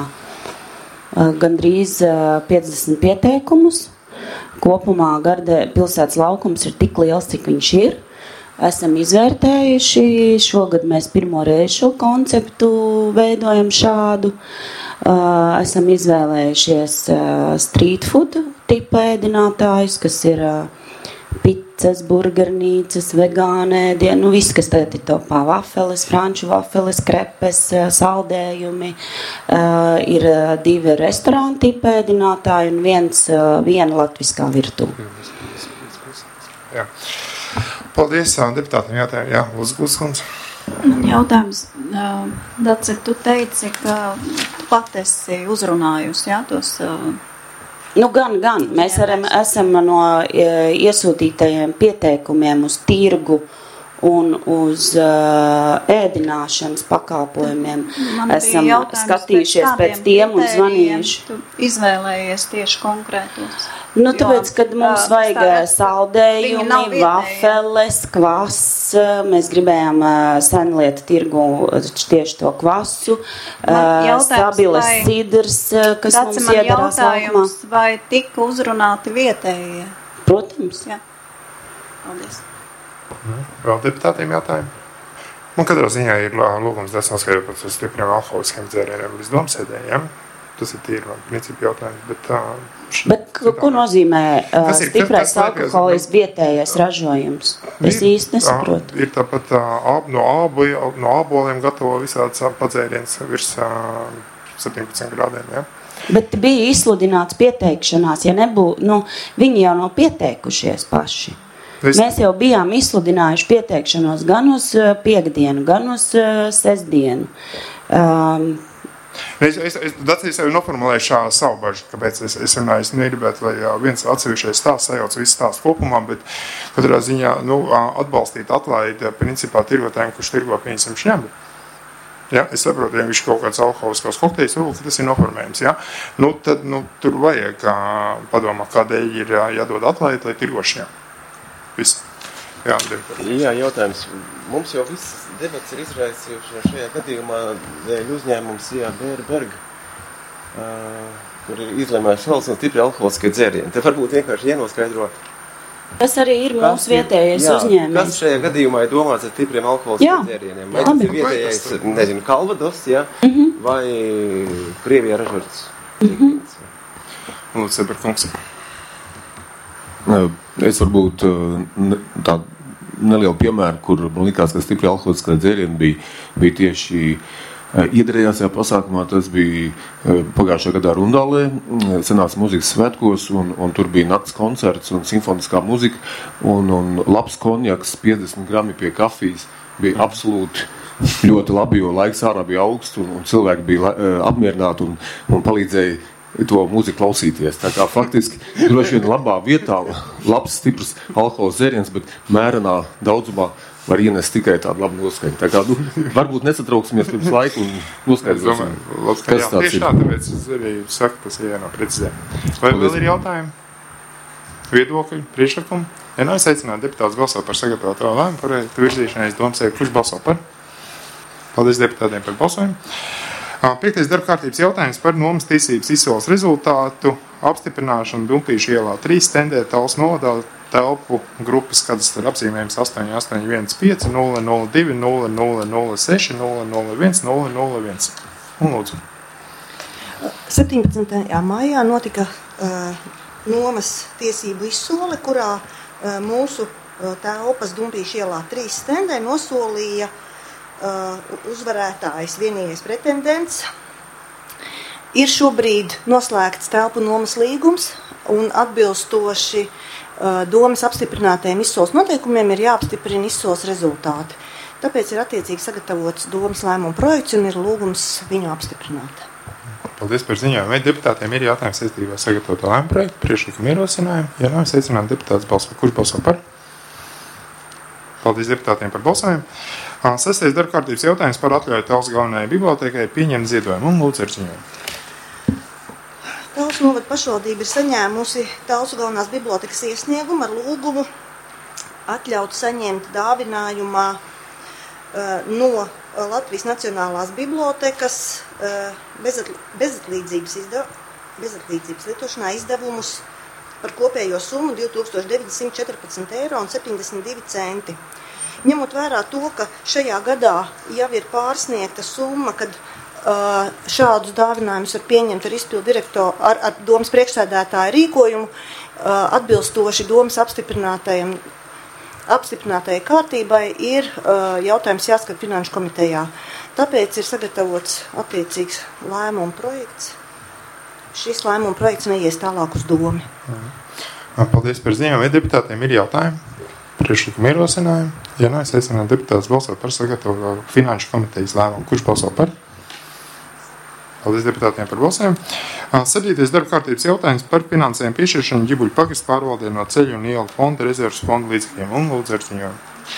gandrīz 50 pieteikumus. Kopumā pilsētas laukums ir tik liels, cik viņš ir. Esam izvērtējuši, šogad mēs pirmo reizi šo konceptu veidojam šādu. Esam izvēlējušies street food tipa ēdinātājus, kas ir pizzas, burgernīcas, vegānēdienu, viss, kas tagad ir topā, vafeles, franču vafeles, krepes, saldējumi. Ir 2 restorānu tipa ēdinātāji un viena latviskā virtuve.
Jā. Paldies deputātiem jautājumu. Jā, Lūdzu.
Jautājums, Dace, tu teici, ka tu pat esi uzrunājusi, jā, tos...
Gan. Mēs esam no iesūtītajiem pieteikumiem uz tirgu un uz ēdināšanas pakalpojumiem. Esam skatījušies pēc tiem un zvanījuši.
Tu izvēlējies tieši konkrētos.
Tāpēc, kad mums vajag saldējumi, vafeles, kvass, mēs gribējām senlietu tirgu tieši to kvasu, stabiles sidrs, kas mums iedarās laukumā.
Vai tika uzrunāti vietējie?
Protams.
Jā. Paldies.
Vēl deputātiem jautājumi? Man katrā ziņā ir lūgums nesaskaidrot par stipriem alkoholiskiem dzērieniem līdz domsēdē, ja? Tas ir tīri man principi jautājums,
bet ko nozīmē stiprais alkoholis vietējais ražojums? Es īsti nesaprotu.
Ir tāpat no āboliem gatavo visāds padzēriens virs 17 grādiem, ja?
Bet bija izsludināts pieteikšanās, ja nebūtu, viņi jau nav pieteikušies paši. Mēs jau bijām izsludinājuši pieteikšanos gan uz piekdienu, gan uz sestdienu.
Es jau noformulēju savu bažu, kāpēc es runāju. Es negribētu, lai viens atsevišķais stāsts sajauc visu stāstu kopumā, bet katrā ziņā atbalstīt atlaidi principā tirgotājiem, kurš tirgo pieņemsim šņembi. Ja, es saprotu, ja viņš kaut kāds alkoholiskos kokteļus, varbūt tas ir noformējums. Ja? Tad tur vajag padomāt, kādēļ ir jādod atlaidi, lai tirgo šņembi. Viss.
Jā, jautājums. Mums jau viss debats ir izraisījuši šajā gadījumā dēļ uzņēmums Berg, kur ir izlemējuši valsts un stipri alkoholiskie dzērieni. Te varbūt vienkārši jānoskaidro.
Tas arī ir mūsu vietējais uzņēmums.
Kas šajā gadījumā ir domāts ar stipriem alkoholiskiem dzērieniem? Vai tas ir vietējais, Kalvados, ja? Vai Krievijā ražots?
Lūdzu, Seberkungs.
Es varbūt tādu nelielu piemēru, kur man likās, ka stipri alkoholiskie dzērieni bija tieši iedarējās tajā pasākumā. Tas bija pagājušajā gadā Rundālē, senās mūzikas svētkos, un tur bija nakts koncerts un simfoniskā muzika, un labs konjaks, 50 grami pie kafijas, bija absolūti ļoti labi, jo laiks ārā bija augsts, un cilvēki bija apmierināti un palīdzēja to mūziku klausīties. Tā kā faktiski droši vien labā vietā labs, stiprs alkohols dzēriens, bet mērenā daudzumā var ienest tikai tādu labu noskaņu. Tā kā varbūt nesatrauksimies pirms laiku un noskaidrosim, kas tāds ir.
Tieši tā, tāpēc es arī saku, tas ir jānoprecizē. Vai vēl ir jautājumi? Viedokļi, priekšlikumi? Ja nav, es aicinātu deputātus balsot par sagatavoto lēmumu par virzīšanai domsēju. Kurš balso par? Paldies deputātiem par balsojumu. 5. darba kārtības jautājums par nomas tiesības izsoles rezultātu apstiprināšanu Dumpīšu ielā 3 tendē Talsu novadā telpu grupas kadastra apzīmējums 8815 002 0006 001 001. Un lūdzu.
17. maijā notika nomas tiesību izsole, kurā mūsu telpas Dumpīšu ielā 3 tendē nosolīja uzvarētājs, vienīgais pretendents. Ir šobrīd noslēgts telpu nomas līgums un atbilstoši domas apstiprinātajiem izsoles noteikumiem ir jāapstiprina izsoles rezultāti. Tāpēc ir attiecīgi sagatavots domas lēmuma projekts un ir lūgums viņu apstiprināt.
Paldies par ziņojumu. Vai deputātiem ir jautājums saistībā sagatavot lēmumu projektu, priekšlikumu ierosinājumu? Ja nav, es aicinātu deputātus balsot. Kurš balso par? Paldies deputātiem par balsojumu. 6. darbkārtības jautājums par atļauju Talsu galvenajai bibliotēkai pieņemt ziedojumu. Un lūdzu ar ziņojumu.
Talsu novada pašvaldība ir saņēmusi Talsu galvenās bibliotekas iesniegumu ar lūgumu atļaut saņemt dāvinājumā no Latvijas Nacionālās bibliotekas bezatlīdzības lietošanā izdevumus par kopējo summu 2914,72 €. Ņemot vērā to, ka šajā gadā jau ir pārsniegta summa, kad šādus dāvinājumus var pieņemt ar izpildu direktoru, ar domas priekšsēdētāja rīkojumu, atbilstoši domas apstiprinātajai kārtībai, ir jautājums jāskat Finanšu komitejā. Tāpēc ir sagatavots attiecīgs lēmuma projekts. Šis lēmuma projekts neies tālāk uz domu.
Paldies par ziņojumu. Vai deputātiem ir jautājumi? Priekšlikuma ierosinājumi? Ja nē, es aicinu deputātus balsot par sagatavotu Finanšu komitejas lēmumu. Kurš balso par? Paldies deputātiem par balsojumu. 7. darba kārtības jautājums par finansējumu piešķiršanu Ģibuļu pagastu pārvaldē no ceļu un ielu fonda rezervas fonda līdzekļiem. Un lūdzu ar ziņojumu.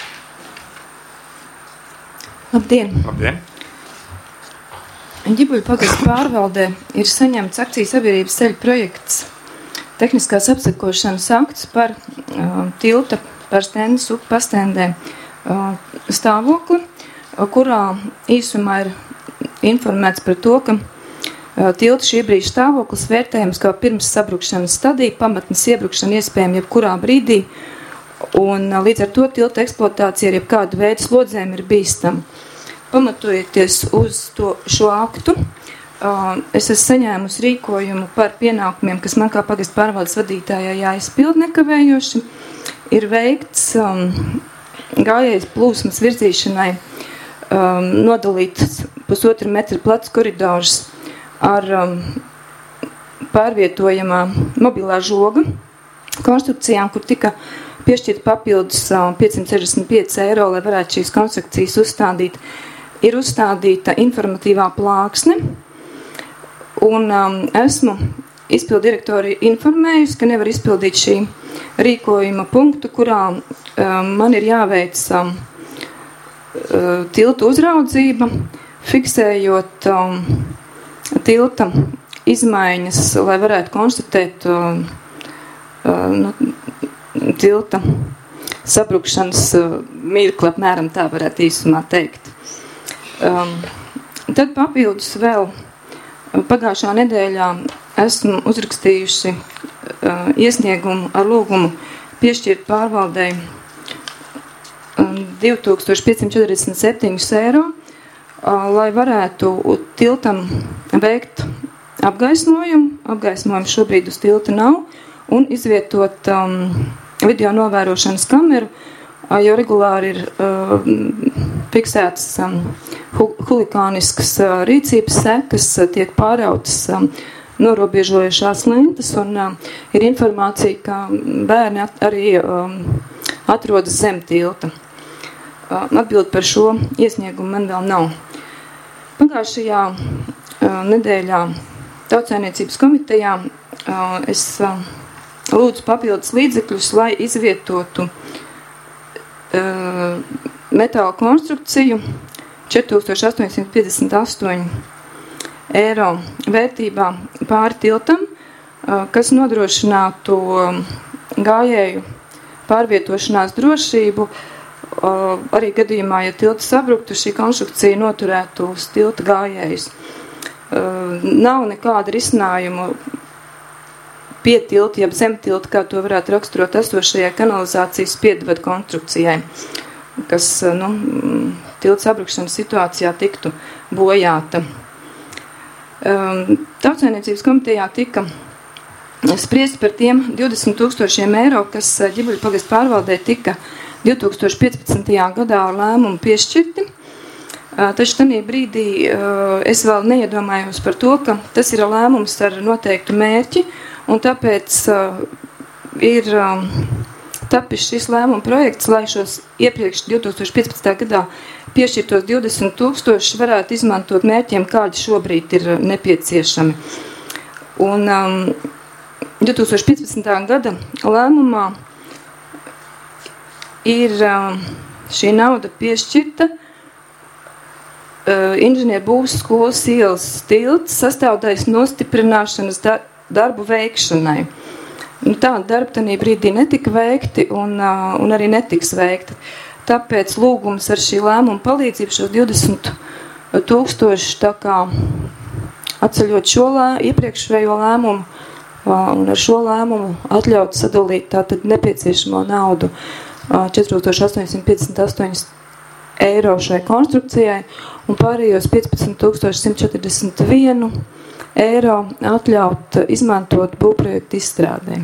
Labdien!
Labdien!
Ģibuļu pagastu pārvaldē ir saņemts akciju sabiedrības ceļu projekts tehniskās apsekošanas akts par tilta par stendas upu pastendē stāvokli, kurā īsumā ir informēts par to, ka tilta šī brīža stāvoklis vērtējams kā pirms sabrukšanas stadija, pamatnes iebrukšana iespējama jebkurā brīdī, un līdz ar to tilta eksploatācija ar jebkādu veidu slodzēm ir bīstama. Pamatojoties uz šo aktu, es esmu saņēmusi rīkojumu par pienākumiem, kas man kā pagastu pārvaldes vadītājai jāizpild nekavējoši. Ir veikts gājējas plūsmas virzīšanai nodalīts 1,5 metra plats koridors ar pārvietojamā mobilā žoga konstrukcijām, kur tika piešķirta papildus 565 €, lai varētu šīs konstrukcijas uzstādīt. Ir uzstādīta informatīvā plāksne, un esmu izpildu direktori informējusi, ka nevar izpildīt šī rīkojuma punktu, kurā man ir jāveic tilta uzraudzība, fiksējot tilta izmaiņas, lai varētu konstatēt tilta sabrukšanas mirkli, apmēram tā varētu īsumā teikt. Tad papildus vēl pagājušā nedēļā esmu uzrakstījuši iesniegumu ar lūgumu piešķirt pārvaldei 2547 €, lai varētu tiltam veikt apgaismojumu. Apgaismojumu šobrīd uz tilta nav, un izvietot video novērošanas kameru, jo regulāri ir fiksētas huligāniskas rīcības sekas, tiek pārautas norobežojušās lentes, un ir informācija, ka bērni arī atrodas zem tilta. Atbildi par šo iesniegumu man vēl nav. Pagājušajā nedēļā Tautsaimniecības komitejā es lūdzu papildus līdzekļus, lai izvietotu metāla konstrukciju 4858 € vērtībā pāri tiltam, kas nodrošinātu gājēju pārvietošanās drošību. Arī gadījumā, ja tilta sabruktu, šī konstrukcija noturētu uz tilta gājējus. Nav nekāda risinājuma pie tilta, jeb zem tilta, kā to varētu raksturot esošajai kanalizācijas piedvadu konstrukcijai, kas tilta sabrukšanas situācijā tiktu bojāta. Tautsaimniecības komitejā tika spriest par tiem 20 000 €, kas Ģibuļu pagastu pārvaldē tika 2015. gadā ar lēmumu piešķirti. Taču tajā brīdī es vēl neiedomājos par to, ka tas ir lēmums ar noteiktu mērķi, un tāpēc ir tapis šis lēmuma projekts, lai šos iepriekš 2015. gadā piešķirtos 20 000 varētu izmantot mērķiem, kādi šobrīd ir nepieciešami. Un 2015. gada lēmumā ir šī nauda piešķirta inženierbūves skolas ielas tilts sastāvdaļas nostiprināšanas darbu veikšanai. Tāda darba tanī brīdī netika veikti un arī netiks veikti. Tāpēc lūgums ar šī lēmuma palīdzību šos 20 000 tā kā atceļot šo iepriekšējo lēmumu un ar šo lēmumu atļaut sadalīt tātad nepieciešamo naudu 4858 eiro šai konstrukcijai un pārējos 15 141 eiro atļaut izmantot būvprojektu izstrādē.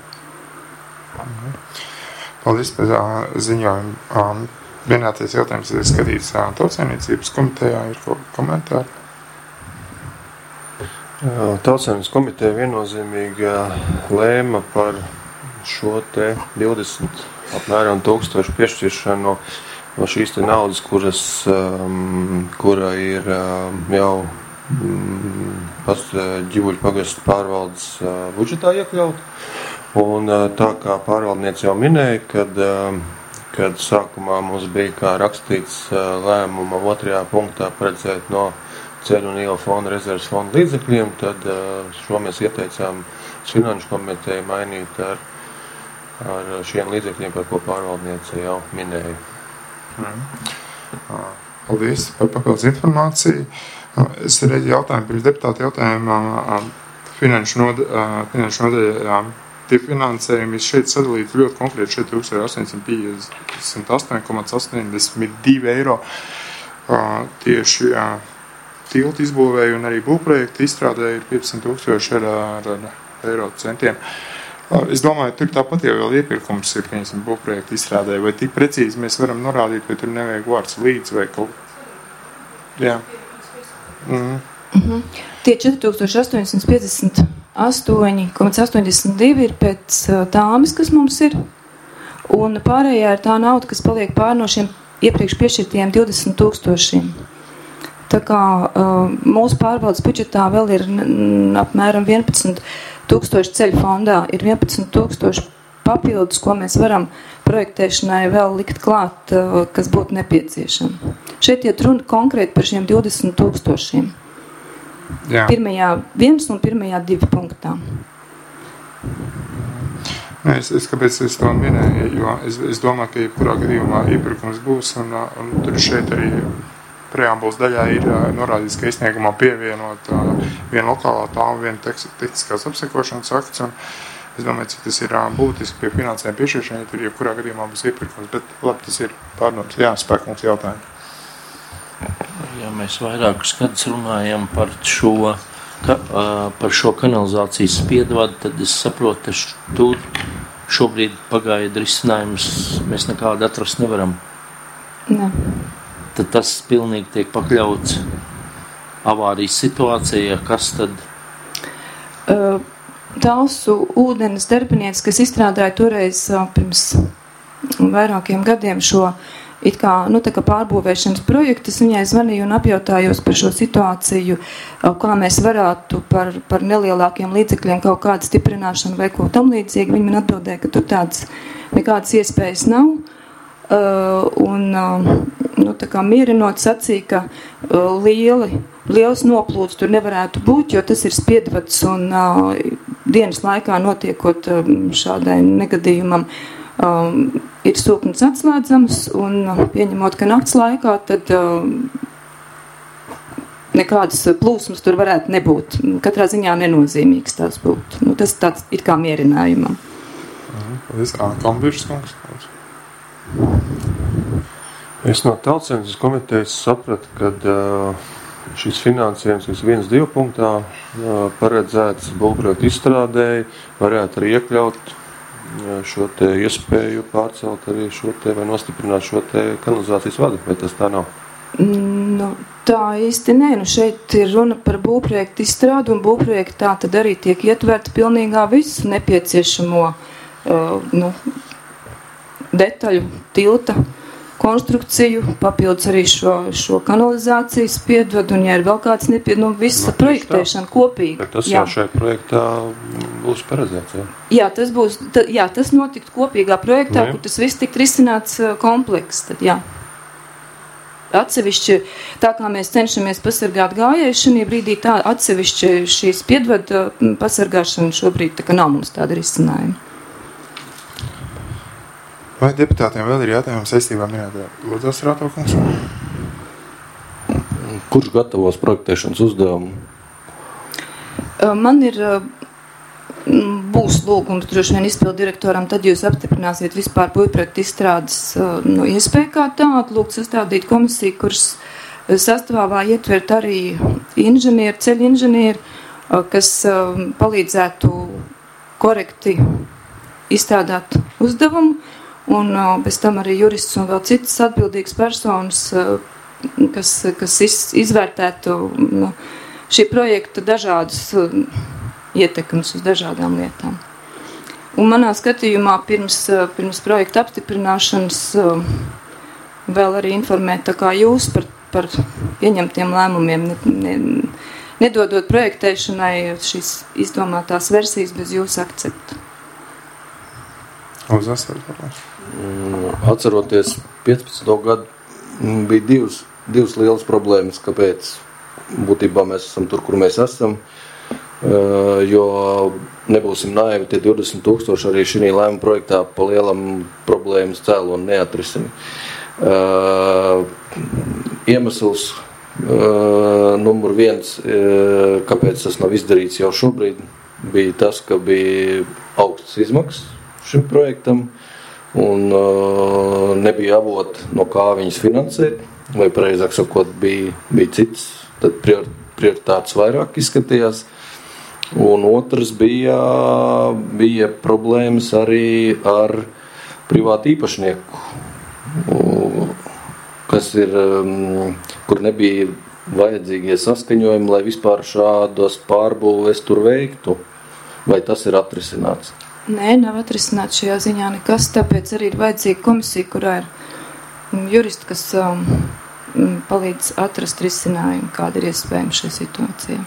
Paldies par ziņojumu. Vienātais jautājums ir skatīts Tautsēmniecības komitejā. Ir komentāri?
Tautsēmniecības komiteja viennozīmīgi lēma par šo te 20 apmēram 1000 piešķiršanu no šīs te naudas, kura ir jau Ģivuļu pagasta pārvaldes budžetā iekļaut. Un tā kā pārvaldniece jau minēja, kad sākumā mums bija kā rakstīts lēmuma 2. punktā paredzēt no ceļu un ielu fonda rezerves fonda līdzekļiem, tad šo mēs ieteicām finanšu komiteju mainīt ar šiem līdzekļiem, par ko pārvaldniece jau minēja.
Paldies par papildus informāciju. Es redzu jautājumu, pirms deputāta jautājumu finanšu nodaļā. Tie finansējumi šeit sadalīti ļoti konkrēti, šeit 1858,82 eiro tieši tiltu izbūvēju un arī būvprojektu izstrādēju ir 15 000 ar eiro centiem. Es domāju, tur tāpat jau vēl iepirkums ir, piemēram, būvprojektu izstrādēju, vai tik precīzi mēs varam norādīt, vai tur nevajag vārds līdz vai kaut. Jā.
Tie 4858,82 ir pēc tāmas, kas mums ir, un pārējā ir tā nauda, kas paliek pār no šiem iepriekš piešķirtiem 20 000. Tā kā mūsu pārvaldes budžetā vēl ir apmēram 11 000 ceļu fondā, ir 11 000 papildus, ko mēs varam projektēšanai vēl likt klāt, kas būtu nepieciešama. Šeit iet runa konkrēti par šiem 20 000. Jā. Pirmajā 1 un pirmajā 2 punktā.
Kāpēc es to minēju, jo es domāju, ka jebkurā gadījumā iepirkums būs, un tur šeit arī preambulas daļā ir norādīts, ka izsniegumā pievienot viena lokālā tāma, viena tehniskās apsekošanas akts, un es domāju, cik tas ir būtiski pie finansējuma piešķiršanai, ja tur jebkurā gadījumā būs iepirkums, bet labi, tas ir pārdoms. Jā, spēk mums jautājumu.
Ja mēs vairākus gadus runājam par šo kanalizācijas spiedvadu, tad es saprotu, ka tur šobrīd pagaida risinājums mēs nekādu atrast nevaram.
Ne.
Tad tas pilnīgi tiek pakļauts avārijas situācijā, kas tad?
Talsu ūdens darbinieks, kas izstrādāja toreiz pirms vairākiem gadiem šo it kā, tā kā pārbūvēšanas projektu, es viņai zvanīju un apjautājos par šo situāciju, kā mēs varētu par nelielākiem līdzekļiem kaut kādu stiprināšanu vai ko tam līdzīgi. Viņi man atbildēja, ka tur nekādas iespējas nav. Tā kā mierinot sacīja, ka liels noplūds tur nevarētu būt, jo tas ir spiedvads un dienas laikā notiekot šādai negadījumam ir sūknis atslēdzams un pieņemot, ka nakts laikā, tad nekādas plūsmas tur varētu nebūt. Katrā ziņā nenozīmīgs tās būtu. Tas tāds it kā mierinājumam.
Paldies. Kalnbiržas kungs.
Es no Tautsēmniecības komitejas sapratu, ka šis finansējums 1.2 punktā paredzēts būvprojektu izstrādēji, varētu arī iekļaut šo te iespēju pārcelt arī šo te vai nostiprināt šo te kanalizācijas vadu, vai tas tā nav?
Tā īsti nē, šeit ir runa par būvprojektu izstrādu, un būvprojektā tad arī tiek ietverta pilnīgā visu nepieciešamo detaļu tilta konstrukciju, papildus arī šo kanalizācijas piedvadu, un ja ir vēl kāds visa projektēšana kopīgi.
Bet tas jau šajā projektā būs paredzēts,
jā? Jā, tas notikt kopīgā projektā, kur tas viss tikt risināts kompleks, tad jā. Atsevišķi, tā kā mēs cenšamies pasargāt gājēju šajā brīdī, tā atsevišķi šīs piedvada pasargāšana šobrīd tā kā nav mums tāda risinājuma.
Vai deputātiem vēl ir jautājumi saistībā minētā? Lūdzu, Rātovkungs.
Kurš gatavos projektēšanas uzdevumu?
Man ir būs lūgums droši vien izpildu direktoram, tad jūs apstiprināsiet vispār būvprojektu izstrādes iespēju kā tādu, lūgt sastādīt komisiju, kuras sastāvā ietvert arī inženieri, ceļu inženieri, kas palīdzētu korekti izstrādāt uzdevumu, un bez tam arī jurists un vēl citas atbildīgas personas, kas izvērtētu šī projekta dažādas ietekmes uz dažādām lietām. Un manā skatījumā pirms projekta apstiprināšanas vēl arī informēt tā kā jūs par pieņemtiem lēmumiem, nedodot projektēšanai šīs izdomātās versijas bez jūsu akcepta.
Atceroties 15. gadu, bija divas lielas problēmas, kāpēc būtībā mēs esam tur, kur mēs esam. Jo nebūsim naivi, tie 20,000 arī šī lēmuma projektā pa lielam problēmas cēloni neatrisina. Iemesls numur 1, kāpēc tas nav izdarīts jau šobrīd, bija tas, ka bija augstas izmaksas šim projektam un nebija avot, no kā viņas finansēt, vai pareizāk sakot, bija cits, tad prioritātes vairāk izskatījās. Un otrs bija problēmas arī ar privātu īpašnieku, kas ir, kur nebija vajadzīgie saskaņojumi, lai vispār šādas pārbūves tur veiktu. Vai tas ir atrisināts?
Nē, nav atrisināts šajā ziņā nekas, tāpēc arī ir vajadzīga komisija, kurā ir juristi, kas palīdz atrast risinājumu, kāda ir iespējama šajā situācijā.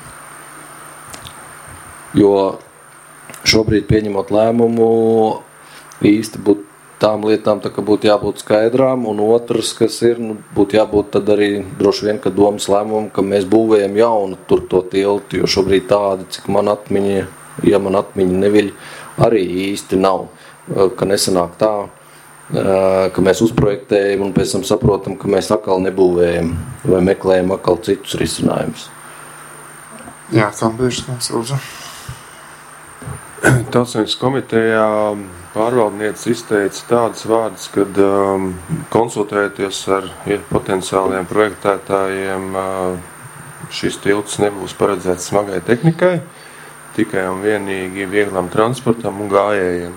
Jo šobrīd pieņemot lēmumu īsti būtu tām lietām tā, ka būtu jābūt skaidrām, un otrs, kas ir, būtu jābūt tad arī droši vien, ka domas lēmumu, ka mēs būvējam jaunu tur to tiltu, jo šobrīd tāda, cik man atmiņa, ja man atmiņa neviļ, arī īsti nav, ka nesanāk tā, ka mēs uzprojektējam un pēc tam saprotam, ka mēs atkal nebūvējam vai meklējam atkal citus risinājumus.
Jā, Kambiešs, lūdzu.
Tautsaimes komitejā pārvaldniece izteica tādas vārdas, kad konsultējoties ar potenciāliem projektētājiem, šis tilts nebūs paredzēts smagai tehnikai, tikai un vienīgi vieglam transportam un gājējiem.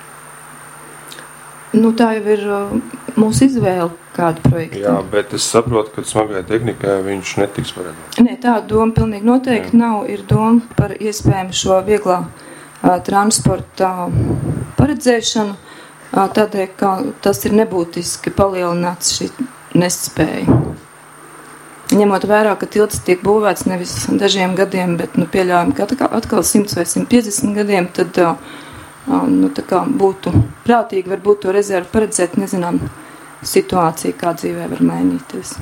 Tā jau ir mūsu izvēle, kādu projektu.
Jā, bet es saprotu, ka smagai tehnikai viņš netiks paredzēts.
Nē, tāda doma pilnīgi noteikti nav. Ir doma par iespējamu šo vieglā transporta paredzēšanu, tādēļ, ka tas ir nebūtiski palielināts šī nespēja. Ņemot vērā, ka tilts tiek būvēts nevis dažiem gadiem, bet pieļaujam, ka atkal 100 vai 150 gadiem, tad tā kā būtu prātīgi varbūt to rezervu paredzēt, nezinām situāciju, kā dzīvē var mainīties.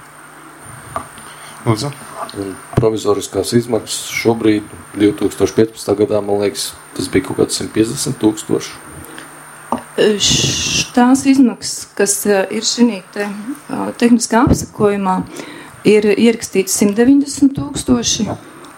Lūdzu.
Provizoriskās izmaksas šobrīd 2015. gadā, man liekas, tas bija kaut kāds 150,000.
Tās izmaksas, kas ir šī tehniskā apsakojumā, ir ierakstīts 190,000,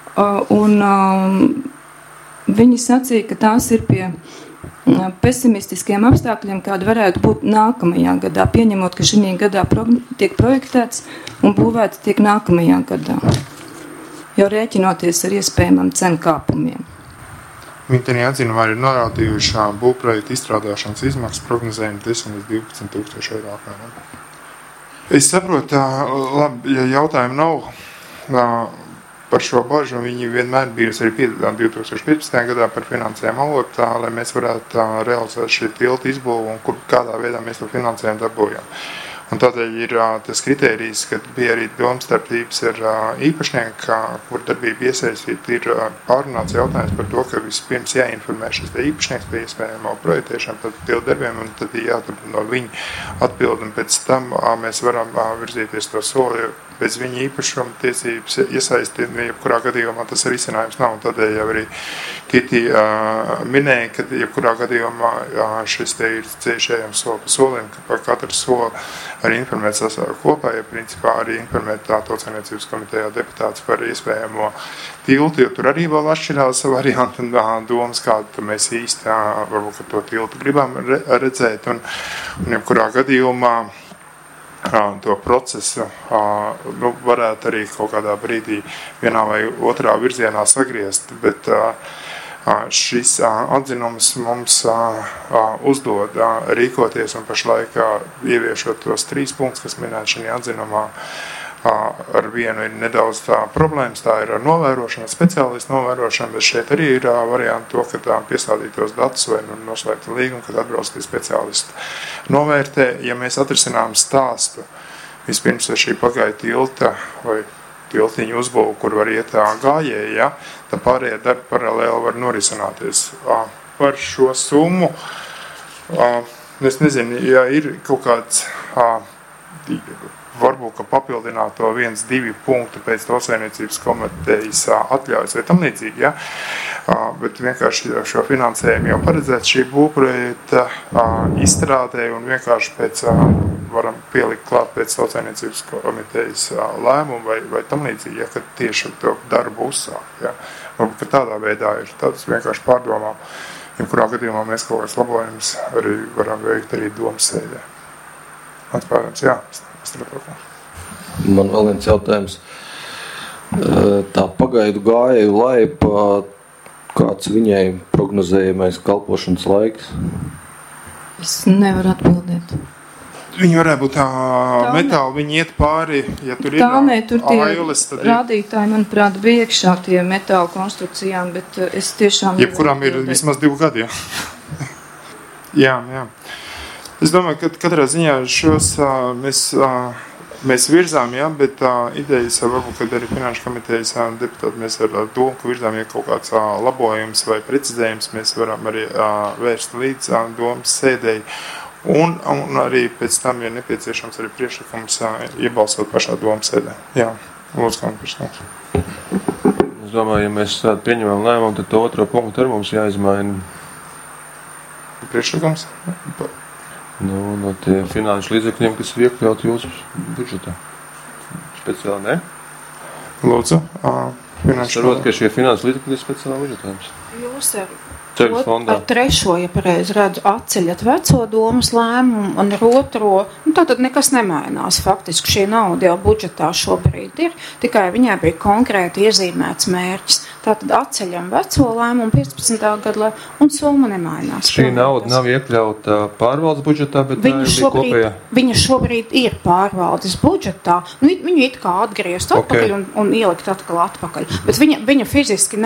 un viņi sacīja, ka tās ir pie pesimistiskiem apstākļiem, kāda varētu būt nākamajā gadā, pieņemot, ka šī gadā tiek projektēts un būvēts tiek nākamajā gadā, jau rēķinoties ar iespējamām cenu kāpumiem.
Viņi tenī atzinumā ir norādījuši būvprojektu izstrādāšanas izmaksas prognozējumu 10 līdz 12,000 eiro apmēram. Es saprotu, labi, ja jautājumu nav par šo bažu, viņi vienmēr bijusi arī piedāvāt 2015. gadā par finansējumu avotā, lai mēs varētu realizēt šī tilta izbūvu un kādā veidā mēs to finansējumu dabūjam. Un tādēļ ir tas kritērijs, kad bija arī domstarpības ar īpašnieku, kur darbība iesaistīta, ir pārunāts jautājums par to, ka vispirms jāinformē šis īpašnieks par iespējamo projektēšanu, tad pildarbiem, un tad ir jāturpina no viņa atbildi, un pēc tam mēs varam virzīties to soli. Bez viņa īpašuma tiesības iesaistīt, jebkurā gadījumā tas risinājums nav. Tādēļ jau arī Kiti minēja, ka jebkurā gadījumā šis te ir ceļš ejams soli pa solim, ka par katru soli arī informēt sasauku kopā, ja principā arī informēt Tautsaimniecības komitejā deputātus par iespējamo tiltu, jo tur arī vēl atšķirās varianti un domas, kādu mēs īsti varbūt to tiltu gribam redzēt, un jebkurā gadījumā to procesu varētu arī kaut kādā brīdī vienā vai otrā virzienā sagriezt, bet šis atzinums mums uzdod rīkoties un pašlaik ieviešot tos 3 punktus, kas minēti šajā atzinumā. Ar vienu ir nedaudz problēmas, tā ir novērošana, speciālistu novērošana, bet šeit arī ir varianti to, ka piestādītos datus vai noslēgta līguma, kad atbrauc tie speciālisti novērtē. Ja mēs atrisinām stāstu, vispirms šī pagāja tilta vai tiltiņu uzbūvu, kur var iet gājēji, ja, tad pārējie darbi paralēli var norisināties. Par šo summu, es nezinu, ja ir kaut kāds varbūt, ka papildināt to 1-2 punktu pēc Tautsaimniecības komitejas atļaujas vai tam līdzīgi, ja? Bet vienkārši šo finansējumu jau paredzēt šī būvprojekta izstrādē un vienkārši pēc varam pielikt klāt pēc Tautsaimniecības komitejas lēmumu vai tam līdzīgi, ja, kad tieši to darbu uzsāk. Ja? Varbūt, ka tādā veidā ir tāds vienkārši pārdomām. Jebkurā gadījumā mēs kaut kāds labojums arī varam veikt arī domas sēdē. Atpārams, jā.
Man vēl viens jautājums. Tā pagaidu gājēju laipa, kāds viņai prognozējamais kalpošanas laiks?
Es nevaru atbildēt.
Viņi varētu būt metāli, viņi iet pāri, ja tur ir
tur tie
ailes, tad
rādītāji, manuprāt, bija iekšā tie metāla konstrukcijām, bet es tiešām
jebkurām ir vismaz 2 gadi, jā. Jā. Es domāju, ka katrā ziņā šos mēs virzām, ja, bet idejas varbūt, kad arī Finanšu komitejas deputāti mēs ar domu, ka virzām, ja kaut kāds labojums vai precizējums, mēs varam arī vērst līdz domas sēdēji. Un arī pēc tam, ja nepieciešams, arī priekšlikums iebalsot pašā domas sēdē. Jā, lūdzu, kā priekšlikums.
Es domāju, ja mēs pieņemam lēmumu, tad to otro punktu ar mums jāizmaina.
Priekšlikums?
No tie finanšu līdzekļiem, kas ir iekļauti jūsu budžetā. Speciāli, ne?
Lūdzu,
finanšu. Sarot, ka šie finanšu līdzekļi ir speciāli budžetājums.
Jūs ar trešo, ja pareizi redzu, atceļat veco domas lēmumu un ar otro, tātad nekas nemainās. Faktiski šī nauda jau budžetā šobrīd ir, tikai viņai bija konkrēti iezīmēts mērķis. Tātad atceļam veco lēmumu 15. gadu un summa nemainās.
Šī nauda nav iekļauta pārvaldes budžetā, bet
viņa šobrīd ir pārvaldes budžetā. Viņu it kā atgriezt atpakaļ un ielikt atkal atpakaļ. Bet viņa fiziski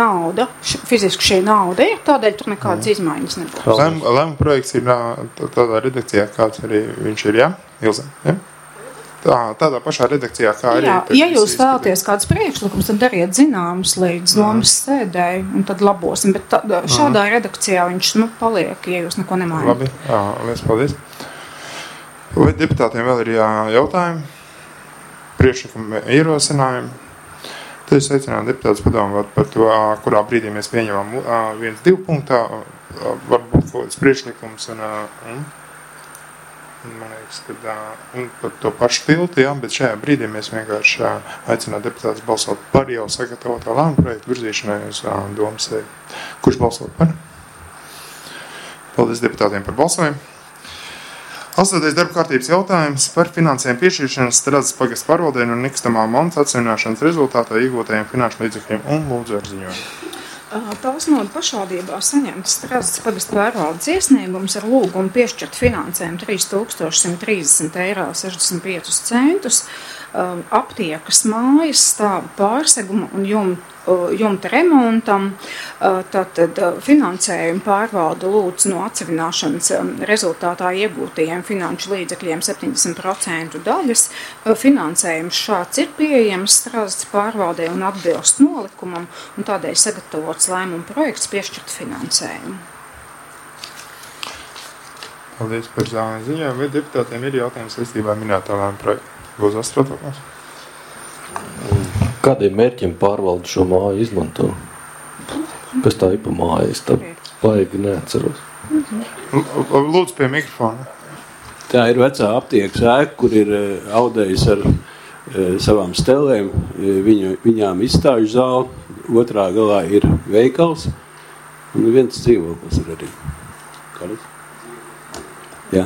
šī nauda ir, tādēļ tur nekādas izmaiņas nebūs.
Lēmuma projekts ir tādā redakcijā, kāds arī viņš ir, jā? Ilze, jā? Tādā pašā redakcijā, kā arī...
Ja jūs vēlaties kāds priekšlikums, tad dariet zināmus līdz domas sēdēji, un tad labosim. Bet šādā redakcijā viņš paliek, ja jūs neko nemaināt.
Labi, liels paldies. Vai deputātiem vēl ir jautājumi? Priekšlikumi ierosinājumi? Tad es aicinātu deputātus padomāt par to, kurā brīdī mēs pieņemam 1-2 punktā, varbūt kaut kāds priekšlikums man liekas, ka par to pašu tiltu, jā, bet šajā brīdī mēs vienkārši aicinātu deputātus balsot par jau sagatavotā lēmuma projektu virzīšanai uz domas sēdi. Kurš balsot par? Paldies deputātiem par balsojumu. 8. darba kārtības jautājums par finansējumu piešķiršanu Strazdas pagasta pārvaldē un nekustamā mantas atsevināšanas rezultātā iegūtajiem finanšu līdzekļiem un lūdzu ar ziņojumu.
Tausnodu pašvaldībā saņemts Strazdas pagasta pārvaldes iesniegums ar lūgumu piešķirt finansējumu 3130,65 €. aptiekas mājas stāva pārseguma un jumta remontam. Tātad finansējumu pārvalde lūdz no atsevināšanas rezultātā iegūtajiem finanšu līdzekļiem 70% daļas. Finansējums šāds ir pieejams Strazdas pārvaldē un atbilst nolikumam, un tādēļ sagatavots lēmuma projekts piešķirt finansējumu.
Paldies par ziņām. Vai deputātiem ir jautājums saistībā ar minētā lēmuma projektu? Lūdzu, Astrotokās.
Kādiem mērķiem pārvalde šo māju izmanto? Kas tā ir pa māju? Es tā baigi neatceros.
Lūdzu pie mikrofona.
Tā ir vecā aptiekas ēka, kur ir audējis ar savām stelēm. Viņām izstāžu zāli, otrā galā ir veikals un viens dzīvoklis ir arī. Kādas? Jā.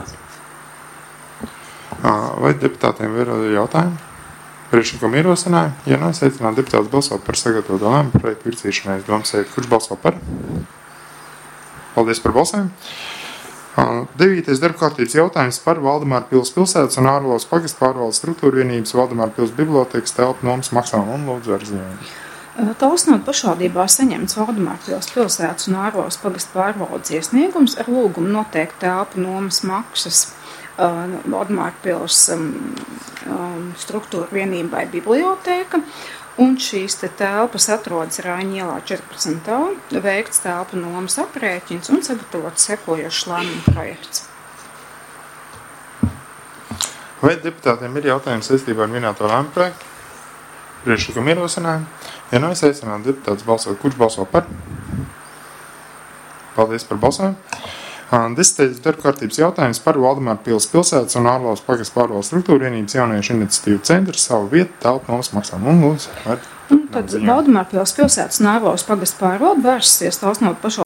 Vai deputātiem ir jautājumi? Priekšlikumu ierosinājumu? Ja nav, aicināt deputātus balsot par sagatavoto lēmumu projektu virzīšanai uz domu sēdi. Kurš balso par? Paldies par balsojumu. 9. darba kārtības jautājums par Valdemāra pils pilsētas un Ārvalos pagastu pārvaldes struktūru vienības Valdemāra pils bibliotēkas telpu nomas maksājumu un lūdzu ar ziņojumu.
Talsnot pašvaldībā saņemts Valdemāra pils pilsētas un Ārvalos pagastu pārvaldes iesniegums ar lūgumu noteikt telpu nomas maksas Valdemāra pils struktūra vienībai bibliotēka, un šīs telpas atrodas Rāņa ielā 14. veikts telpu nomas aprēķins un sagatavots sekojošs lēmuma projekts.
Vai deputātiem ir jautājums saistībā ar minēto lēmumu projektu? Priekšlikumu ierosinājumu? Ja nav, aicināt deputātus balsot. Kurš balso par? Paldies par balsojumu. 10. darba kārtības jautājums par Valdemāra pils pilsētas un Ārvalos pagastu pārvaldes struktūru vienības jauniešu iniciatīvu centru savu vietu telpu nomas maksājumu un lūdzu.
Tad Valdemāra pils pilsētas un Ārvalos pagastu pārvalde vērsies Talsnot pašvaldībā